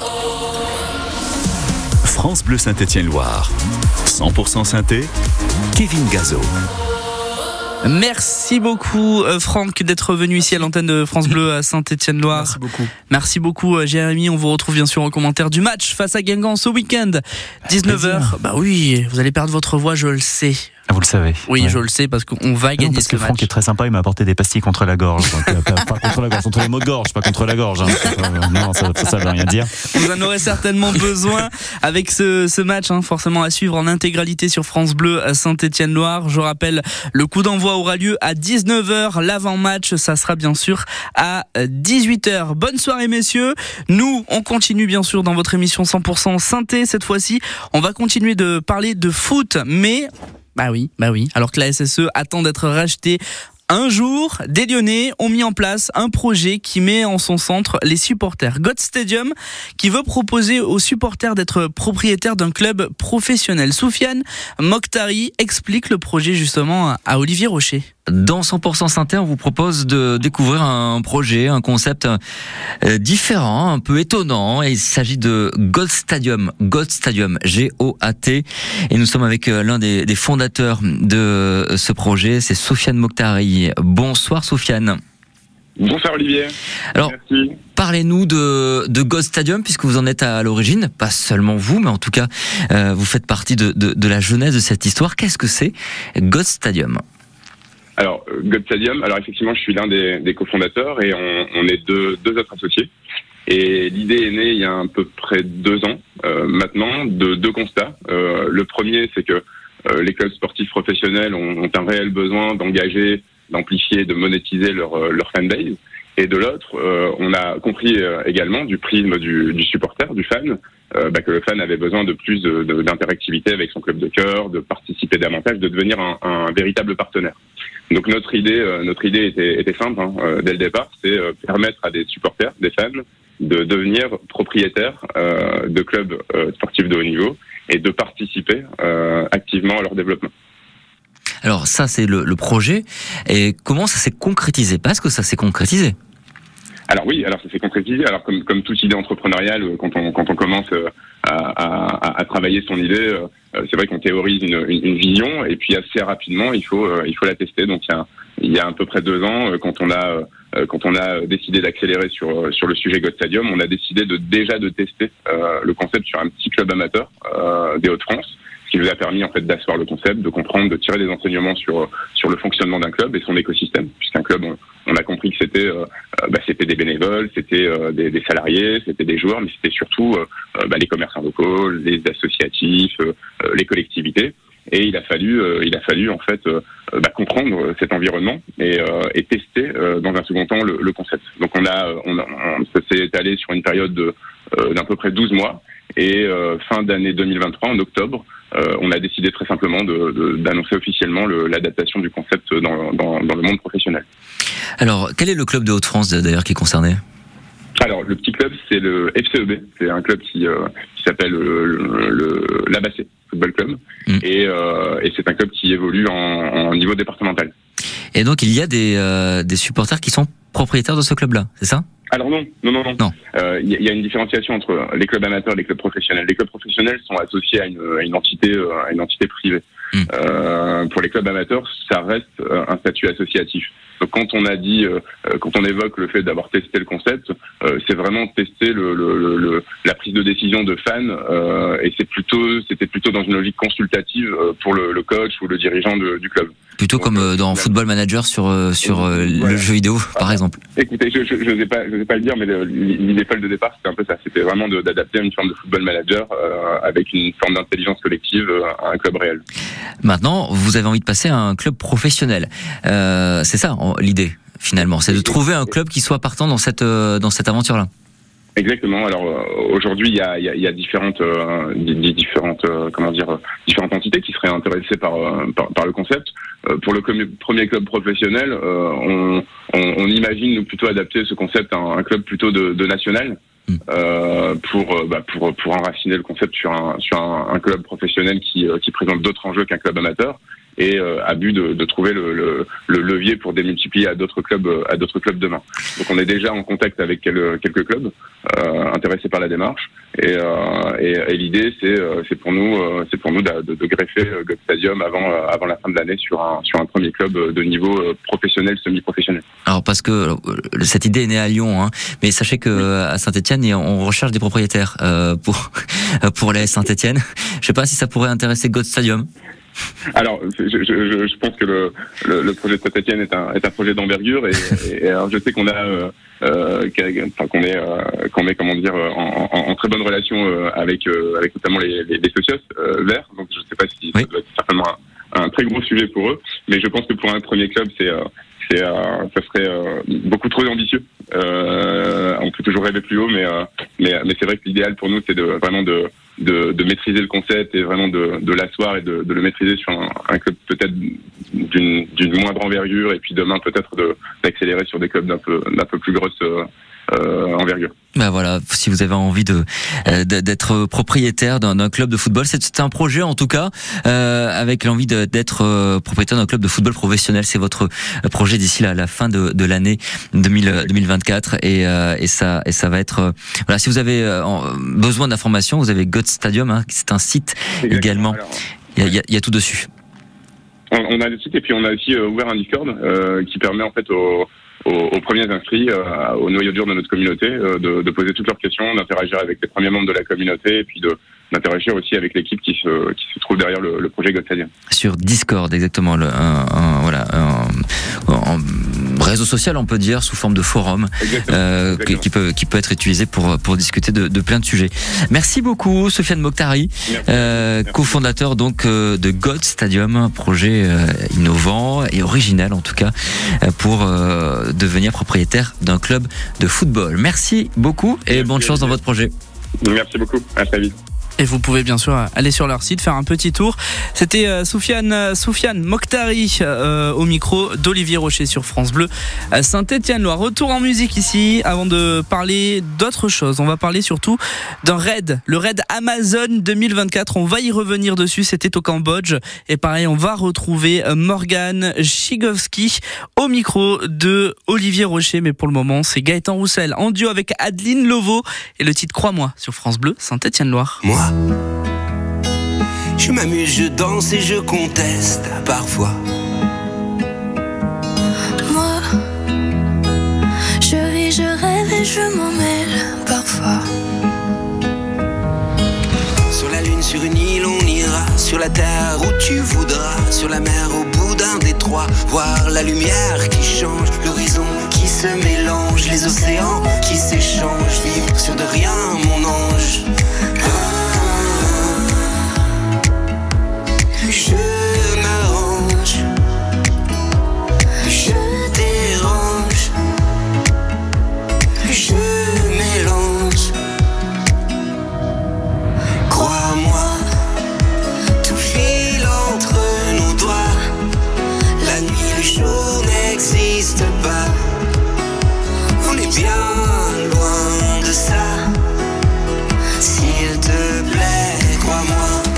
France Bleu Saint-Etienne-Loire, cent pour cent Synthé, Kevin Gazo. Merci beaucoup Franck d'être venu ici à l'antenne de France Bleu à Saint-Etienne-Loire. Merci beaucoup. Merci beaucoup Jérémy, on vous retrouve bien sûr en commentaire du match face à Guingamp ce week-end. dix-neuf heures, bah oui, vous allez perdre votre voix, je le sais. Ah, vous le savez. Oui, ouais. Je le sais parce qu'on va gagner non, parce ce que match. Franck est très sympa, il m'a apporté des pastilles contre la gorge. Donc, euh, pas, pas contre la gorge, contre les maux de gorge, pas contre la gorge. Hein. Euh, non, ça, ça, ça veut rien dire. Vous en aurez certainement besoin avec ce, ce match, hein, forcément à suivre en intégralité sur France Bleu à Saint-Etienne-Loire. Je rappelle, le coup d'envoi aura lieu à dix-neuf heures. L'avant-match, ça sera bien sûr à dix-huit heures. Bonne soirée messieurs. Nous, on continue bien sûr dans votre émission cent pour cent Synthé. Cette fois-ci, on va continuer de parler de foot, mais... Bah oui, bah oui. Alors que la S S E attend d'être rachetée Un jour, des Lyonnais ont mis en place un projet qui met en son centre les supporters. God Stadium, qui veut proposer aux supporters d'être propriétaires d'un club professionnel. Soufiane Mokhtari explique le projet justement à Olivier Rocher. Dans cent pour cent Saint-Étienne, on vous propose de découvrir un projet, un concept différent, un peu étonnant. Il s'agit de God Stadium, God Stadium, G O A T. Et nous sommes avec l'un des, des fondateurs de ce projet, c'est Soufiane Mokhtari. Bonsoir Soufiane. Bonsoir Olivier. Alors, merci. Parlez-nous de, de God Stadium, puisque vous en êtes à l'origine, pas seulement vous, mais en tout cas, euh, vous faites partie de, de, de la jeunesse de cette histoire. Qu'est-ce que c'est God Stadium ? Alors, God Stadium, alors effectivement, je suis l'un des, des cofondateurs et on, on est deux, deux autres associés. Et l'idée est née il y a à peu près deux ans euh, maintenant, de deux constats. Euh, le premier, c'est que euh, les clubs sportifs professionnels ont, ont un réel besoin d'engager, d'amplifier, de monétiser leur, leur fanbase. Et de l'autre, euh, on a compris euh, également du prisme du, du supporter, du fan, euh, bah, que le fan avait besoin de plus de, de, d'interactivité avec son club de cœur, de participer davantage, de devenir un, un véritable partenaire. Donc notre idée, euh, notre idée était, était simple hein, euh, dès le départ, c'est euh, permettre à des supporters, des fans, de devenir propriétaires euh, de clubs euh, sportifs de haut niveau et de participer euh, activement à leur développement. Alors ça, c'est le, le projet. Et comment ça s'est concrétisé ? Parce que ça s'est concrétisé. Alors oui, alors ça s'est concrétisé. Alors comme, comme toute idée entrepreneuriale, quand on, quand on commence à, à, à travailler son idée, c'est vrai qu'on théorise une, une, une vision et puis assez rapidement, il faut, il faut la tester. Donc il y a, il y a à peu près deux ans, quand on a, quand on a décidé d'accélérer sur, sur le sujet God Stadium, on a décidé de déjà de tester euh, le concept sur un petit club amateur euh, des Hauts-de-France, qui nous a permis en fait d'asseoir le concept, de comprendre, de tirer des enseignements sur sur le fonctionnement d'un club et son écosystème. Puisqu'un club, on, on a compris que c'était euh, bah, c'était des bénévoles, c'était euh, des, des salariés, c'était des joueurs, mais c'était surtout euh, bah, les commerçants locaux, les associatifs, euh, les collectivités. Et il a fallu euh, il a fallu en fait euh, bah, comprendre cet environnement et, euh, et tester euh, dans un second temps le, le concept. Donc on a on, a, on ça s'est étalé sur une période de euh, d'à peu près douze mois. Et euh, fin d'année deux mille vingt-trois, en octobre, euh, on a décidé très simplement de, de, d'annoncer officiellement le, l'adaptation du concept dans, dans, dans le monde professionnel. Alors, quel est le club de Hauts-de-France d'ailleurs qui est concerné ? Alors, le petit club, c'est le F C E B. C'est un club qui, euh, qui s'appelle le, le, le l'Abassé Football Club. Mmh. Et, euh, et c'est un club qui évolue en, en niveau départemental. Et donc, il y a des, euh, des supporters qui sont propriétaires de ce club-là, c'est ça ? Alors non, non, non, non. non. Euh, y, y a une différenciation entre les clubs amateurs et les clubs professionnels. Les clubs professionnels sont associés à une, à une entité, à une entité privée. Mmh. Euh, pour les clubs amateurs, ça reste un statut associatif. Donc quand on a dit, euh, quand on évoque le fait d'avoir testé le concept, euh, c'est vraiment tester le, le, le, la prise de décision de fans, euh, et c'est plutôt, c'était plutôt dans une logique consultative pour le, le coach ou le dirigeant de, du club. Plutôt Donc, comme euh, dans Football Manager sur sur euh, voilà. le jeu vidéo, par ah, exemple. Écoutez, je je n'osais pas, je n'osais pas le dire, mais le, l'idée folle de départ, c'était un peu ça. C'était vraiment de, d'adapter une forme de Football Manager euh, avec une forme d'intelligence collective euh, à un club réel. Maintenant, vous avez envie de passer à un club professionnel. Euh, c'est ça l'idée, finalement. C'est de trouver un club qui soit partant dans cette, euh, dans cette aventure-là. Exactement. Alors euh, aujourd'hui, il y a, il y a, il y a différentes, euh, différentes, euh, comment dire, différentes entités qui seraient intéressées par, euh, par, par le concept. Euh, pour le com- premier club professionnel, euh, on, on, on imagine nous plutôt adapter ce concept à un, un club plutôt de, de national. Euh, pour, bah, pour pour enraciner le concept sur un sur un, un club professionnel qui qui présente d'autres enjeux qu'un club amateur et euh, à but de, de trouver le, le, le levier pour démultiplier à d'autres clubs à d'autres clubs demain. Donc on est déjà en contact avec quelques, quelques clubs euh, intéressés par la démarche et, euh, et, et l'idée c'est c'est pour nous c'est pour nous de, de, de greffer God Stadium avant avant la fin de l'année sur un sur un premier club de niveau professionnel semi-professionnel. Alors parce que cette idée est née à Lyon, hein, mais sachez que oui. à Saint-Étienne on recherche des propriétaires euh, pour pour l'A S Saint-Étienne. Je sais pas si ça pourrait intéresser God Stadium. Alors, je, je, je pense que le, le, le projet de Saint-Étienne est un, est un projet d'envergure et, et, et alors je sais qu'on a, euh, euh, qu'on est, euh, qu'on est, comment dire, en, en, en très bonne relation euh, avec, euh, avec notamment les, les, les socios euh, verts. Donc, je sais pas si oui. ça doit être certainement un, un très gros sujet pour eux, mais je pense que pour un premier club, c'est, euh, c'est, euh, ça serait euh, beaucoup trop ambitieux. Euh, on peut toujours rêver plus haut, mais, euh, mais, mais c'est vrai que l'idéal pour nous, c'est de vraiment de de, de maîtriser le concept et vraiment de, de l'asseoir et de, de le maîtriser sur un, un club peut-être d'une, d'une moindre envergure, et puis demain peut-être de, d'accélérer sur des clubs d'un peu, d'un peu plus grosse euh, euh, envergure. Ben voilà, si vous avez envie de, euh, d'être propriétaire d'un, d'un club de football, c'est, c'est un projet en tout cas, euh, avec l'envie de, d'être euh, propriétaire d'un club de football professionnel. C'est votre projet d'ici la, la fin de, de l'année deux mille vingt-quatre, et, euh, et ça, et ça va être. Euh, voilà, si vous avez euh, besoin d'informations, vous avez Goat Stadium, hein, c'est un site. Exactement. Également. Il y a, il y a, il y a tout dessus. On, on a le site, et puis on a aussi euh, ouvert un Discord euh, qui permet en fait aux Aux, aux premiers inscrits, euh, au noyau dur de notre communauté, euh, de, de poser toutes leurs questions, d'interagir avec les premiers membres de la communauté, et puis de, d'interagir aussi avec l'équipe qui se, qui se trouve derrière le, le projet Goat Stadium. Sur Discord, exactement, le, un, un, voilà, un, un réseau social, on peut dire, sous forme de forum, exactement, euh, exactement. Qui, peut, qui peut être utilisé pour, pour discuter de, de plein de sujets. Merci beaucoup, Sofiane Mokhtari, euh, cofondateur donc euh, de Goat Stadium, un projet euh, innovant et original en tout cas, euh, pour euh, devenir propriétaire d'un club de football. Merci beaucoup et Merci bonne chance dans votre projet. Merci beaucoup, à très vite. Et vous pouvez bien sûr aller sur leur site, faire un petit tour. C'était euh, Soufiane, euh, Soufiane Mokhtari euh, au micro d'Olivier Rocher sur France Bleu à Saint-Étienne-Loire. Retour en musique ici avant de parler d'autre chose. On va parler surtout d'un raid, le raid Amazon deux mille vingt-quatre. On va y revenir dessus, c'était au Cambodge. Et pareil, on va retrouver Morgan Chigowski au micro de Olivier Rocher. Mais pour le moment, c'est Gaëtan Roussel en duo avec Adeline Lovo et le titre Crois-moi sur France Bleu Saint-Étienne-Loire. Moi, je m'amuse, je danse et je conteste parfois. Moi, je vis, je rêve et je m'en mêle parfois. Sur la lune, sur une île, on ira. Sur la terre où tu voudras. Sur la mer, au bout d'un détroit. Voir la lumière qui change, l'horizon qui se mélange, les océans qui s'échangent. Vivre sur de rien, mon ange. Je m'arrange, je dérange, je mélange. Crois-moi, tout file entre nos doigts. La nuit, le jour n'existe pas. On est bien loin de ça. S'il te plaît, crois-moi.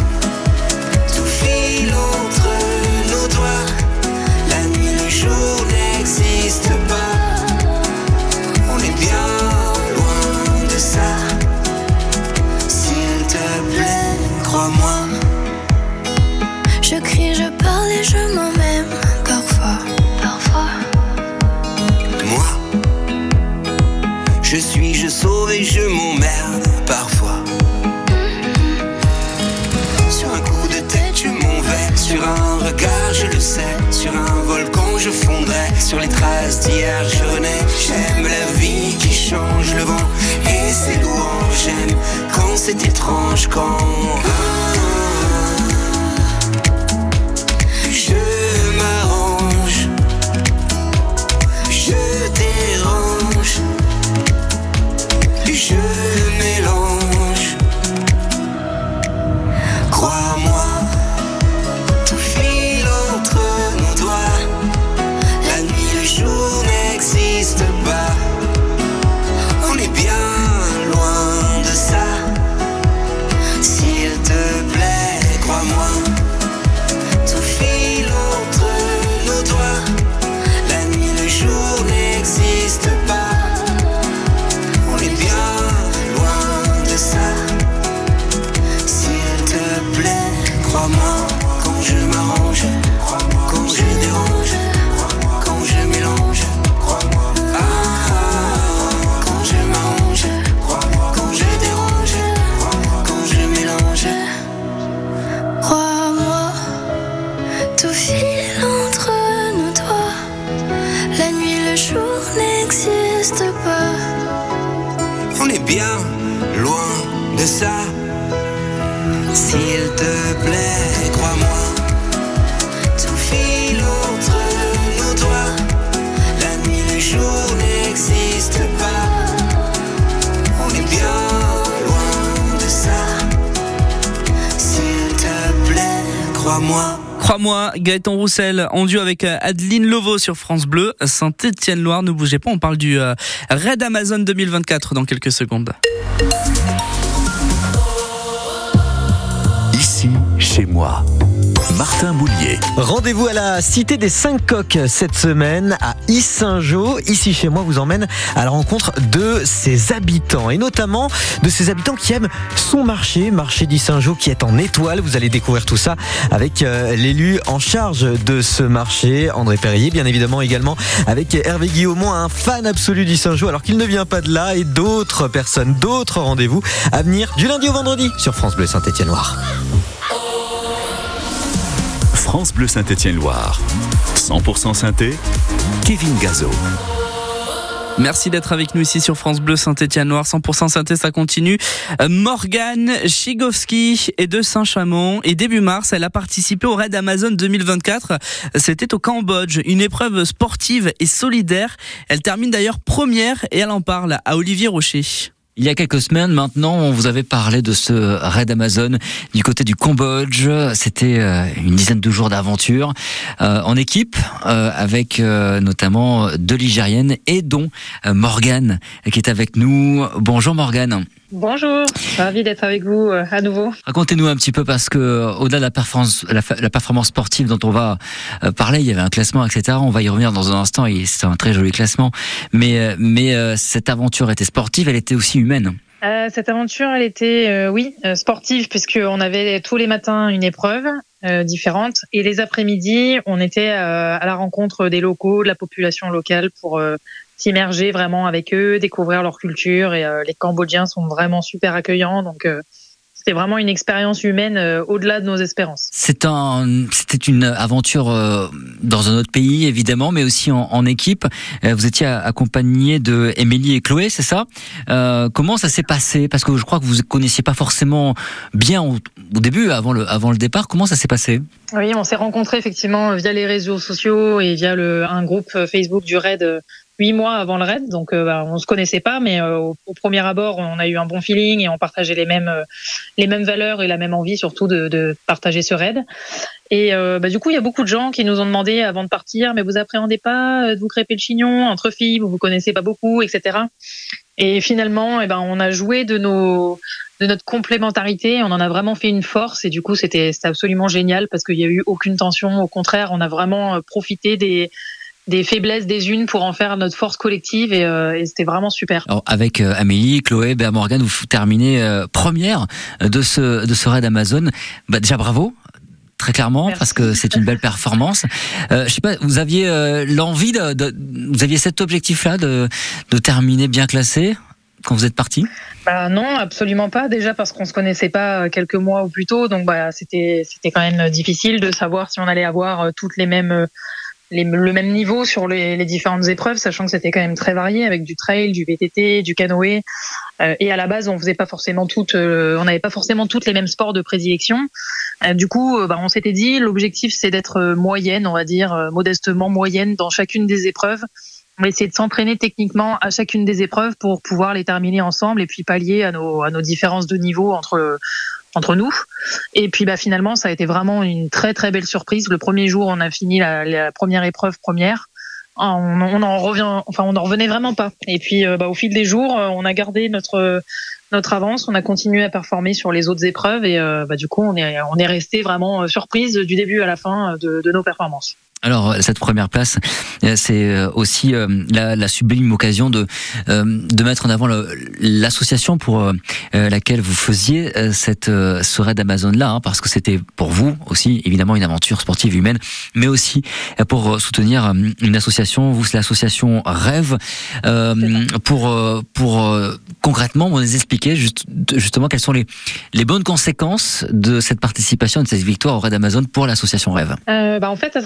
Entre nos doigts, la nuit, le jour n'existe pas. On est bien loin de ça. S'il te plaît, crois-moi. Je crie, je parle et je m'en même parfois. Parfois. Moi, je suis, je sauve et je m'emmerde parfois. Sur un regard, je le sais. Sur un volcan, je fondrais. Sur les traces d'hier, je renais. J'aime la vie qui change, le vent et ses louanges. J'aime quand c'est étrange, quand je m'arrange, je dérange, je mélange. Crois-moi. On est bien loin de ça. S'il te plaît, crois-moi. Tout file entre nos doigts. La nuit, le jour n'existe pas. On est bien loin de ça. S'il te plaît, crois-moi. Quand je m'arrange, quand je dérange, quand je mélange. On est bien loin de ça. S'il te plaît, crois-moi. Tout file entre nos doigts. La nuit, le jour n'existe pas. On est bien loin de ça. Crois-moi, Gaëtan Roussel en duo avec Adeline Lovo sur France Bleu, Saint-Étienne-Loire. Ne bougez pas, on parle du euh, Raid Amazon deux mille vingt-quatre dans quelques secondes. Ici, chez moi. Martin Boulier. Rendez-vous à la Cité des Cinq Coques cette semaine à Yssingeaux. Ici chez moi vous emmène à la rencontre de ses habitants et notamment de ses habitants qui aiment son marché, marché d'Yssingeaux qui est en étoile. Vous allez découvrir tout ça avec euh, l'élu en charge de ce marché, André Perrier, bien évidemment également avec Hervé Guillaumont, un fan absolu d'Yssingeaux alors qu'il ne vient pas de là, et d'autres personnes, d'autres rendez-vous à venir du lundi au vendredi sur France Bleu Saint-Étienne-Loire. France Bleu Saint-Étienne-Loire. cent pour cent synthé, Kevin Gazo. Merci d'être avec nous ici sur France Bleu Saint-Étienne-Loire. cent pour cent synthé, ça continue. Morgane Chigowski est de Saint-Chamond et début mars, elle a participé au Raid Amazon deux mille vingt-quatre. C'était au Cambodge, une épreuve sportive et solidaire. Elle termine d'ailleurs première et elle en parle à Olivier Rocher. Il y a quelques semaines maintenant, on vous avait parlé de ce raid Amazon du côté du Cambodge. C'était une dizaine de jours d'aventure euh, en équipe euh, avec euh, notamment deux Ligériennes et dont euh, Morgane qui est avec nous. Bonjour Morgane. Bonjour, ravi d'être avec vous euh, à nouveau. Racontez-nous un petit peu parce que au-delà de la performance, la, la performance sportive dont on va euh, parler, il y avait un classement, et cetera. On va y revenir dans un instant et c'est un très joli classement. Mais euh, mais euh, cette aventure était sportive, elle était aussi humaine. Euh, cette aventure, elle était euh, oui euh, sportive puisqu'on avait tous les matins une épreuve euh, différente et les après-midi, on était euh, à la rencontre des locaux, de la population locale pour euh, s'immerger vraiment avec eux, découvrir leur culture et euh, les Cambodgiens sont vraiment super accueillants donc euh, c'était vraiment une expérience humaine euh, au-delà de nos espérances. C'est un, c'était une aventure euh, dans un autre pays évidemment, mais aussi en, en équipe. Euh, vous étiez accompagné de Émilie et Chloé, c'est ça ? euh, Comment ça s'est passé ? Parce que je crois que vous ne connaissiez pas forcément bien au, au début, avant le, avant le départ. Comment ça s'est passé ? Oui, on s'est rencontrés effectivement via les réseaux sociaux et via le, un groupe Facebook du Raid huit mois avant le raid, donc euh, bah, on se connaissait pas, mais euh, au, au premier abord, on a eu un bon feeling et on partageait les mêmes euh, les mêmes valeurs et la même envie surtout de, de partager ce raid. Et euh, bah, du coup, il y a beaucoup de gens qui nous ont demandé avant de partir, mais vous appréhendez pas de vous crêper le chignon entre filles, vous vous connaissez pas beaucoup, et cetera. Et finalement, eh ben, on a joué de nos de notre complémentarité, on en a vraiment fait une force et du coup, c'était c'était absolument génial parce qu'il y a eu aucune tension. Au contraire, on a vraiment profité des des faiblesses des unes pour en faire notre force collective et, euh, et c'était vraiment super. Alors, avec euh, Amélie, Chloé, Béa Morgane, vous terminez euh, première de ce de ce raid Amazon. Bah, déjà bravo. Très clairement, Merci. Parce que c'est une belle performance. Euh, je sais pas, vous aviez euh, l'envie de, de, vous aviez cet objectif-là de de terminer bien classé quand vous êtes parti ? Bah non, absolument pas. Déjà parce qu'on se connaissait pas quelques mois ou plus tôt, donc bah c'était c'était quand même difficile de savoir si on allait avoir toutes les mêmes Les, le même niveau sur les, les différentes épreuves, sachant que c'était quand même très varié avec du trail, du V T T, du canoë. Euh, et à la base, on faisait pas forcément toutes, euh, on n'avait pas forcément toutes les mêmes sports de prédilection. Euh, du coup, euh, bah, on s'était dit, l'objectif c'est d'être moyenne, on va dire euh, modestement moyenne dans chacune des épreuves. On va essayer de s'entraîner techniquement à chacune des épreuves pour pouvoir les terminer ensemble et puis pallier à nos, à nos différences de niveau entre entre nous. Et puis bah finalement, ça a été vraiment une très très belle surprise. Le premier jour, on a fini la, la première épreuve première. On, on en revient, enfin on en revenait vraiment pas. Et puis bah, au fil des jours, on a gardé notre notre avance, on a continué à performer sur les autres épreuves et bah du coup on est on est resté vraiment surprise du début à la fin de, de nos performances. Alors cette première place, c'est aussi la, la sublime occasion de de mettre en avant le, l'association pour laquelle vous faisiez cette ce raid Amazon là, hein, parce que c'était pour vous aussi évidemment une aventure sportive humaine, mais aussi pour soutenir une association. Vous, c'est l'association Rêve. Euh, pour pour concrètement vous nous expliquer juste, justement quelles sont les les bonnes conséquences de cette participation, de cette victoire au raid Amazon pour l'association Rêve. Euh, bah en fait, à travers notre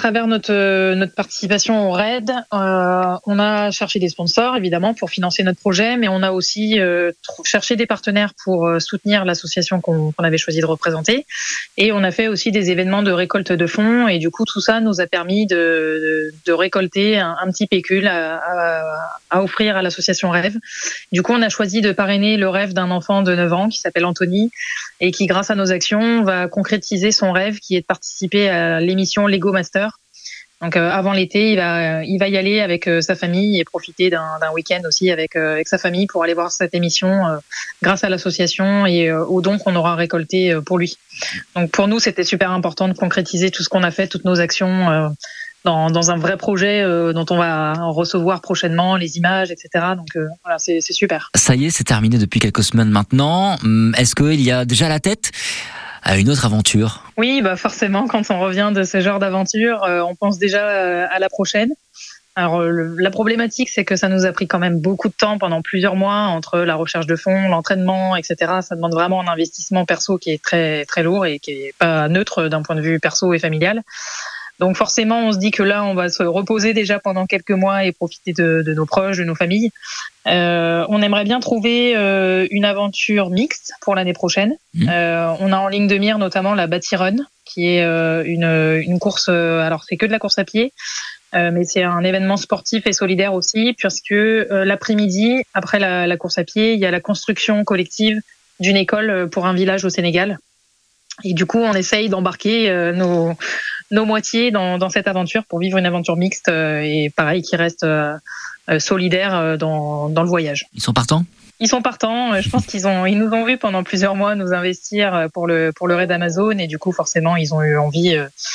notre notre participation au raid, euh, on a cherché des sponsors évidemment pour financer notre projet, mais on a aussi euh, cherché des partenaires pour euh, soutenir l'association qu'on, qu'on avait choisi de représenter, et on a fait aussi des événements de récolte de fonds, et du coup tout ça nous a permis de de, de récolter un, un petit pécule à, à, à offrir à l'association Rêve. Du coup on a choisi de parrainer le rêve d'un enfant de neuf ans qui s'appelle Anthony, et qui grâce à nos actions va concrétiser son rêve qui est de participer à l'émission Lego Master. Donc euh, avant l'été, il va, il va y aller avec euh, sa famille et profiter d'un, d'un week-end aussi avec, euh, avec sa famille pour aller voir cette émission euh, grâce à l'association et euh, aux dons qu'on aura récoltés euh, pour lui. Donc pour nous, c'était super important de concrétiser tout ce qu'on a fait, toutes nos actions euh, dans, dans un vrai projet euh, dont on va recevoir prochainement les images, et cetera. Donc euh, voilà, c'est, c'est super. Ça y est, c'est terminé depuis quelques semaines maintenant. Est-ce qu'il y a déjà la tête à une autre aventure? Oui, bah forcément, quand on revient de ce genre d'aventure, euh, on pense déjà euh, à la prochaine. Alors, le, la problématique, c'est que ça nous a pris quand même beaucoup de temps pendant plusieurs mois entre la recherche de fonds, l'entraînement, et cetera. Ça demande vraiment un investissement perso qui est très très lourd et qui est pas neutre d'un point de vue perso et familial. Donc forcément, on se dit que là, on va se reposer déjà pendant quelques mois et profiter de, de nos proches, de nos familles. Euh, on aimerait bien trouver euh, une aventure mixte pour l'année prochaine. Mmh. Euh, on a en ligne de mire notamment la Bati Run, qui est euh, une, une course. Euh, alors c'est que de la course à pied, euh, mais c'est un événement sportif et solidaire aussi, puisque euh, l'après-midi, après la, la course à pied, il y a la construction collective d'une école pour un village au Sénégal. Et du coup, on essaye d'embarquer euh, nos nos moitiés dans, dans cette aventure pour vivre une aventure mixte euh, et pareil qui reste euh, euh, solidaire euh, dans, dans le voyage. Ils sont partants ? Ils sont partants. Je pense qu'ils ont, ils nous ont vu pendant plusieurs mois nous investir pour le pour le raid Amazon, et du coup forcément ils ont eu envie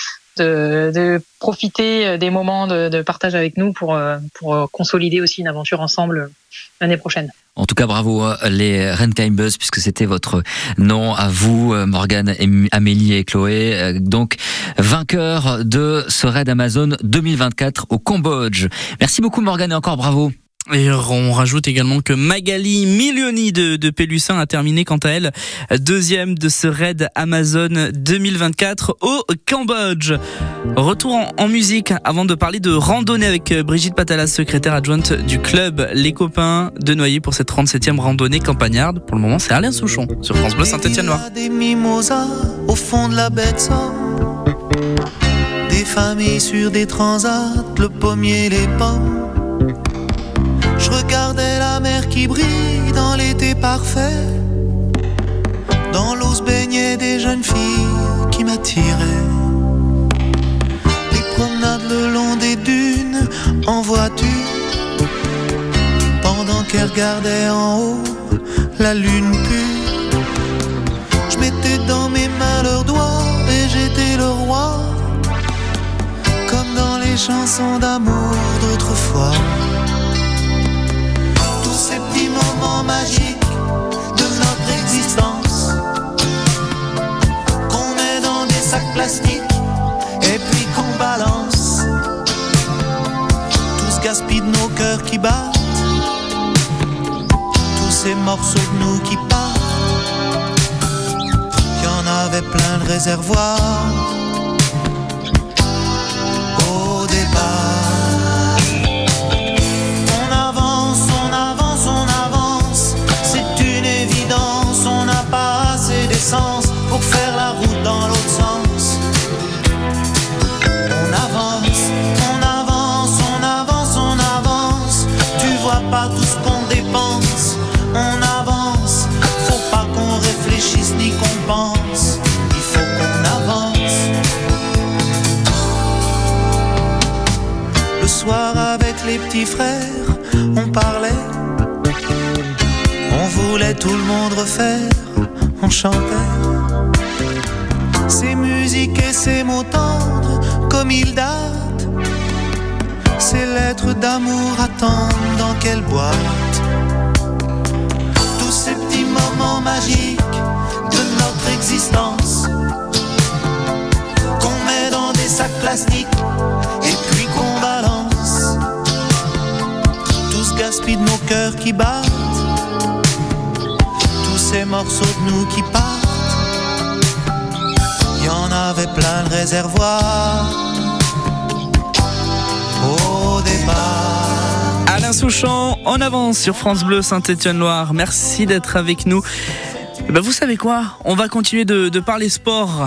de, de profiter des moments de, de partage avec nous pour pour consolider aussi une aventure ensemble l'année prochaine. En tout cas, bravo les Runtime Buzz, puisque c'était votre nom à vous, Morgane, Amélie et Chloé. Donc, vainqueur de ce raid Amazon deux mille vingt-quatre au Cambodge. Merci beaucoup Morgane et encore bravo. Et on rajoute également que Magali Milioni de, de Pélussin a terminé quant à elle deuxième de ce raid Amazon deux mille vingt-quatre au Cambodge. Retour en, en musique avant de parler de randonnée avec Brigitte Patalas, secrétaire adjointe du club Les Copains de Noyer pour cette trente-septième randonnée campagnarde. Pour le moment, c'est Alain Souchon sur France Bleu Saint-Étienne-Loire. Des mimosas au fond de la baie de Somme, des familles sur des transats, le pommier, les pommes. Je regardais la mer qui brille dans l'été parfait. Dans l'eau se baignaient des jeunes filles qui m'attiraient. Les promenades le long des dunes en voiture, pendant qu'elles regardaient en haut la lune pure. Je mettais dans mes mains leurs doigts et j'étais le roi, comme dans les chansons d'amour d'autrefois. Ces petits moments magiques de notre existence, qu'on met dans des sacs plastiques et puis qu'on balance. Tout ce gaspille de nos cœurs qui battent, tous ces morceaux de nous qui partent. Il y en avait plein le réservoir au départ. Pour faire la route dans l'autre sens. On avance, on avance, on avance, on avance. Tu vois pas tout ce qu'on dépense. On avance, faut pas qu'on réfléchisse ni qu'on pense. Il faut qu'on avance. Le soir avec les petits frères, on parlait. On voulait tout le monde refaire. On chantait ces musiques et ces mots tendres comme ils datent. Ces lettres d'amour attendent dans quelle boîte. Tous ces petits moments magiques de notre existence, qu'on met dans des sacs plastiques et puis qu'on balance. Tout ce gaspille de nos cœurs qui battent, ces morceaux de nous qui partent. Il y en avait plein le réservoir Souchon, en avance sur France Bleu Saint-Étienne-Loire. Merci d'être avec nous. Ben vous savez quoi ? On va continuer de, de parler sport.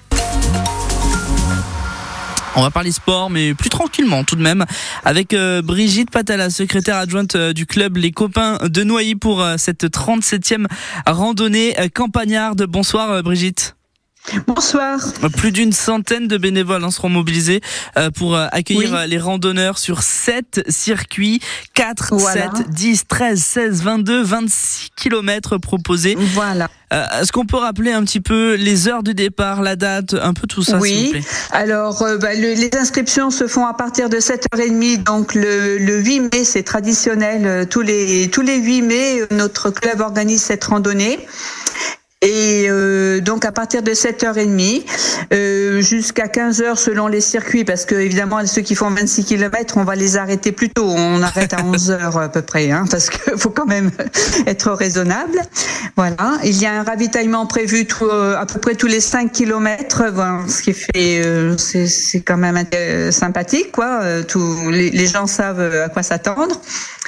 On va parler sport, mais plus tranquillement tout de même, avec euh, Brigitte Patala, secrétaire adjointe euh, du club Les Copains de Noailly pour euh, cette trente-septième randonnée euh, campagnarde. Bonsoir euh, Brigitte. Bonsoir. Plus d'une centaine de bénévoles hein, seront mobilisés euh, pour euh, accueillir oui. euh, les randonneurs sur sept circuits, quatre, voilà. sept, dix, treize, seize, vingt-deux, vingt-six kilomètres proposés. Voilà. Euh, est-ce qu'on peut rappeler un petit peu les heures du départ, la date, un peu tout ça, oui. s'il vous plaît ? Alors, euh, bah, le, les inscriptions se font à partir de sept heures trente, donc le, le huit mai, c'est traditionnel. Tous les, tous les huit mai, notre club organise cette randonnée. Et euh, donc à partir de sept heures trente euh, jusqu'à quinze heures selon les circuits, parce que évidemment ceux qui font vingt-six kilomètres, on va les arrêter plus tôt. On arrête à onze heures à peu près, hein, parce qu'il faut quand même être raisonnable. Voilà. Il y a un ravitaillement prévu tout, euh, à peu près tous les cinq kilomètres, voilà, ce qui fait euh, c'est, c'est quand même euh, sympathique, quoi. Euh, tous les, les gens savent à quoi s'attendre.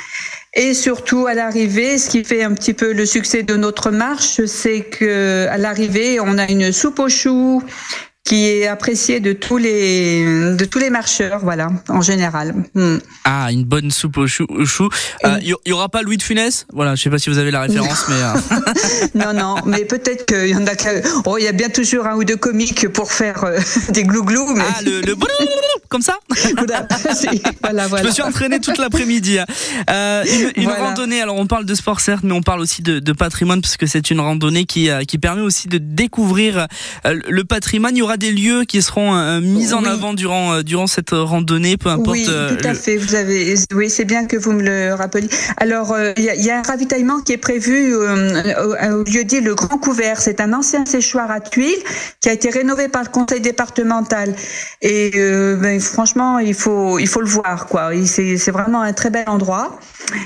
Et surtout à l'arrivée, ce qui fait un petit peu le succès de notre marche, c'est que à l'arrivée, on a une soupe aux choux qui est appréciée de tous les de tous les marcheurs, voilà, en général. Mm. Ah, une bonne soupe aux choux. Il euh, y, y aura pas Louis de Funès, voilà, je sais pas si vous avez la référence, mais euh... non, non, mais peut-être qu'il y en a. Oh, il y a bien toujours un ou deux comiques pour faire euh, des glouglous. Mais... Ah, le, le... comme ça. Voilà, voilà, voilà. Je me suis entraîné toute l'après-midi. Euh, une une voilà. randonnée. Alors, on parle de sport certes, mais on parle aussi de, de patrimoine, parce que c'est une randonnée qui qui permet aussi de découvrir euh, le patrimoine. Il y aura des lieux qui seront euh, mis oui. en avant durant euh, durant cette randonnée, peu importe. Oui, tout à le... fait. Vous avez, oui, c'est bien que vous me le rappeliez. Alors, il euh, y, y a un ravitaillement qui est prévu euh, au, au lieu dit le Grand Couvert. C'est un ancien séchoir à tuiles qui a été rénové par le conseil départemental. Et euh, ben, franchement, il faut il faut le voir, quoi. C'est, c'est vraiment un très bel endroit.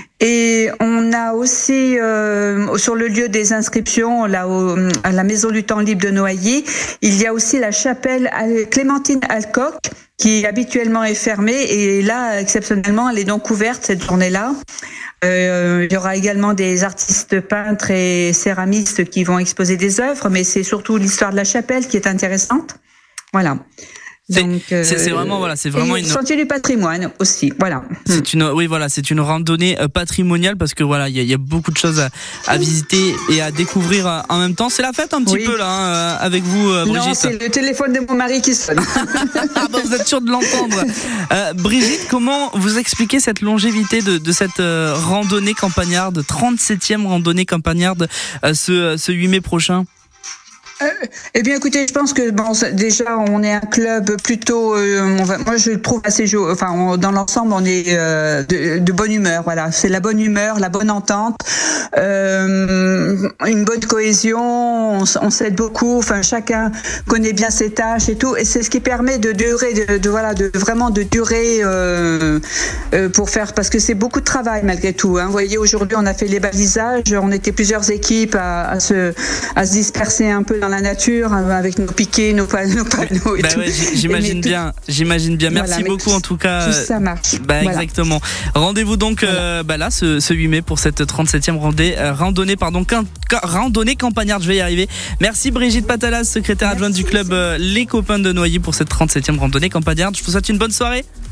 Et on a aussi euh, sur le lieu des inscriptions, là au, à la Maison du Temps Libre de Noailly, il y a aussi la chapelle Clémentine Alcock qui habituellement est fermée, et là exceptionnellement elle est donc ouverte cette journée-là. Euh, il y aura également des artistes peintres et céramistes qui vont exposer des œuvres, mais c'est surtout l'histoire de la chapelle qui est intéressante. Voilà. C'est, Donc, euh, c'est, c'est vraiment voilà, c'est vraiment et une sentier du patrimoine aussi, voilà. C'est une oui voilà, c'est une randonnée patrimoniale, parce que voilà, il y a, y a beaucoup de choses à, à visiter et à découvrir en même temps. C'est la fête un petit oui. peu là hein, avec vous, Brigitte. Non, c'est le téléphone de mon mari qui sonne. Ah bah, vous êtes sûr de l'entendre. Euh, Brigitte, comment vous expliquez cette longévité de, de cette euh, randonnée campagnarde, trente-septième randonnée campagnarde, euh, ce, ce huit mai prochain? Euh, eh bien, écoutez, je pense que bon, déjà, on est un club plutôt, euh, on va, moi, je le trouve assez joyeux. Enfin, on, dans l'ensemble, on est euh, de, de bonne humeur. Voilà, c'est la bonne humeur, la bonne entente, euh, une bonne cohésion. On, on s'aide beaucoup. Enfin, chacun connaît bien ses tâches et tout, et c'est ce qui permet de durer, de, de voilà, de vraiment de durer euh, euh, pour faire, parce que c'est beaucoup de travail malgré tout. Hein. Vous voyez, aujourd'hui, on a fait les balisages. On était plusieurs équipes à, à se, à se disperser un peu dans la nature avec nos piquets, nos, pa- nos panneaux et bah tout. Ouais, j'imagine tout... bien, j'imagine bien. Merci voilà, beaucoup en tout cas. Tout ça marche. Bah voilà. Exactement. Rendez-vous donc voilà. euh, bah là ce, ce huit mai pour cette trente-septième randonnée, euh, randonnée pardon, quin, quin, randonnée campagnarde. Je vais y arriver. Merci Brigitte Patalas, secrétaire Merci. adjointe du club euh, Les Copains de Noailly pour cette trente-septième randonnée campagnarde. Je vous souhaite une bonne soirée.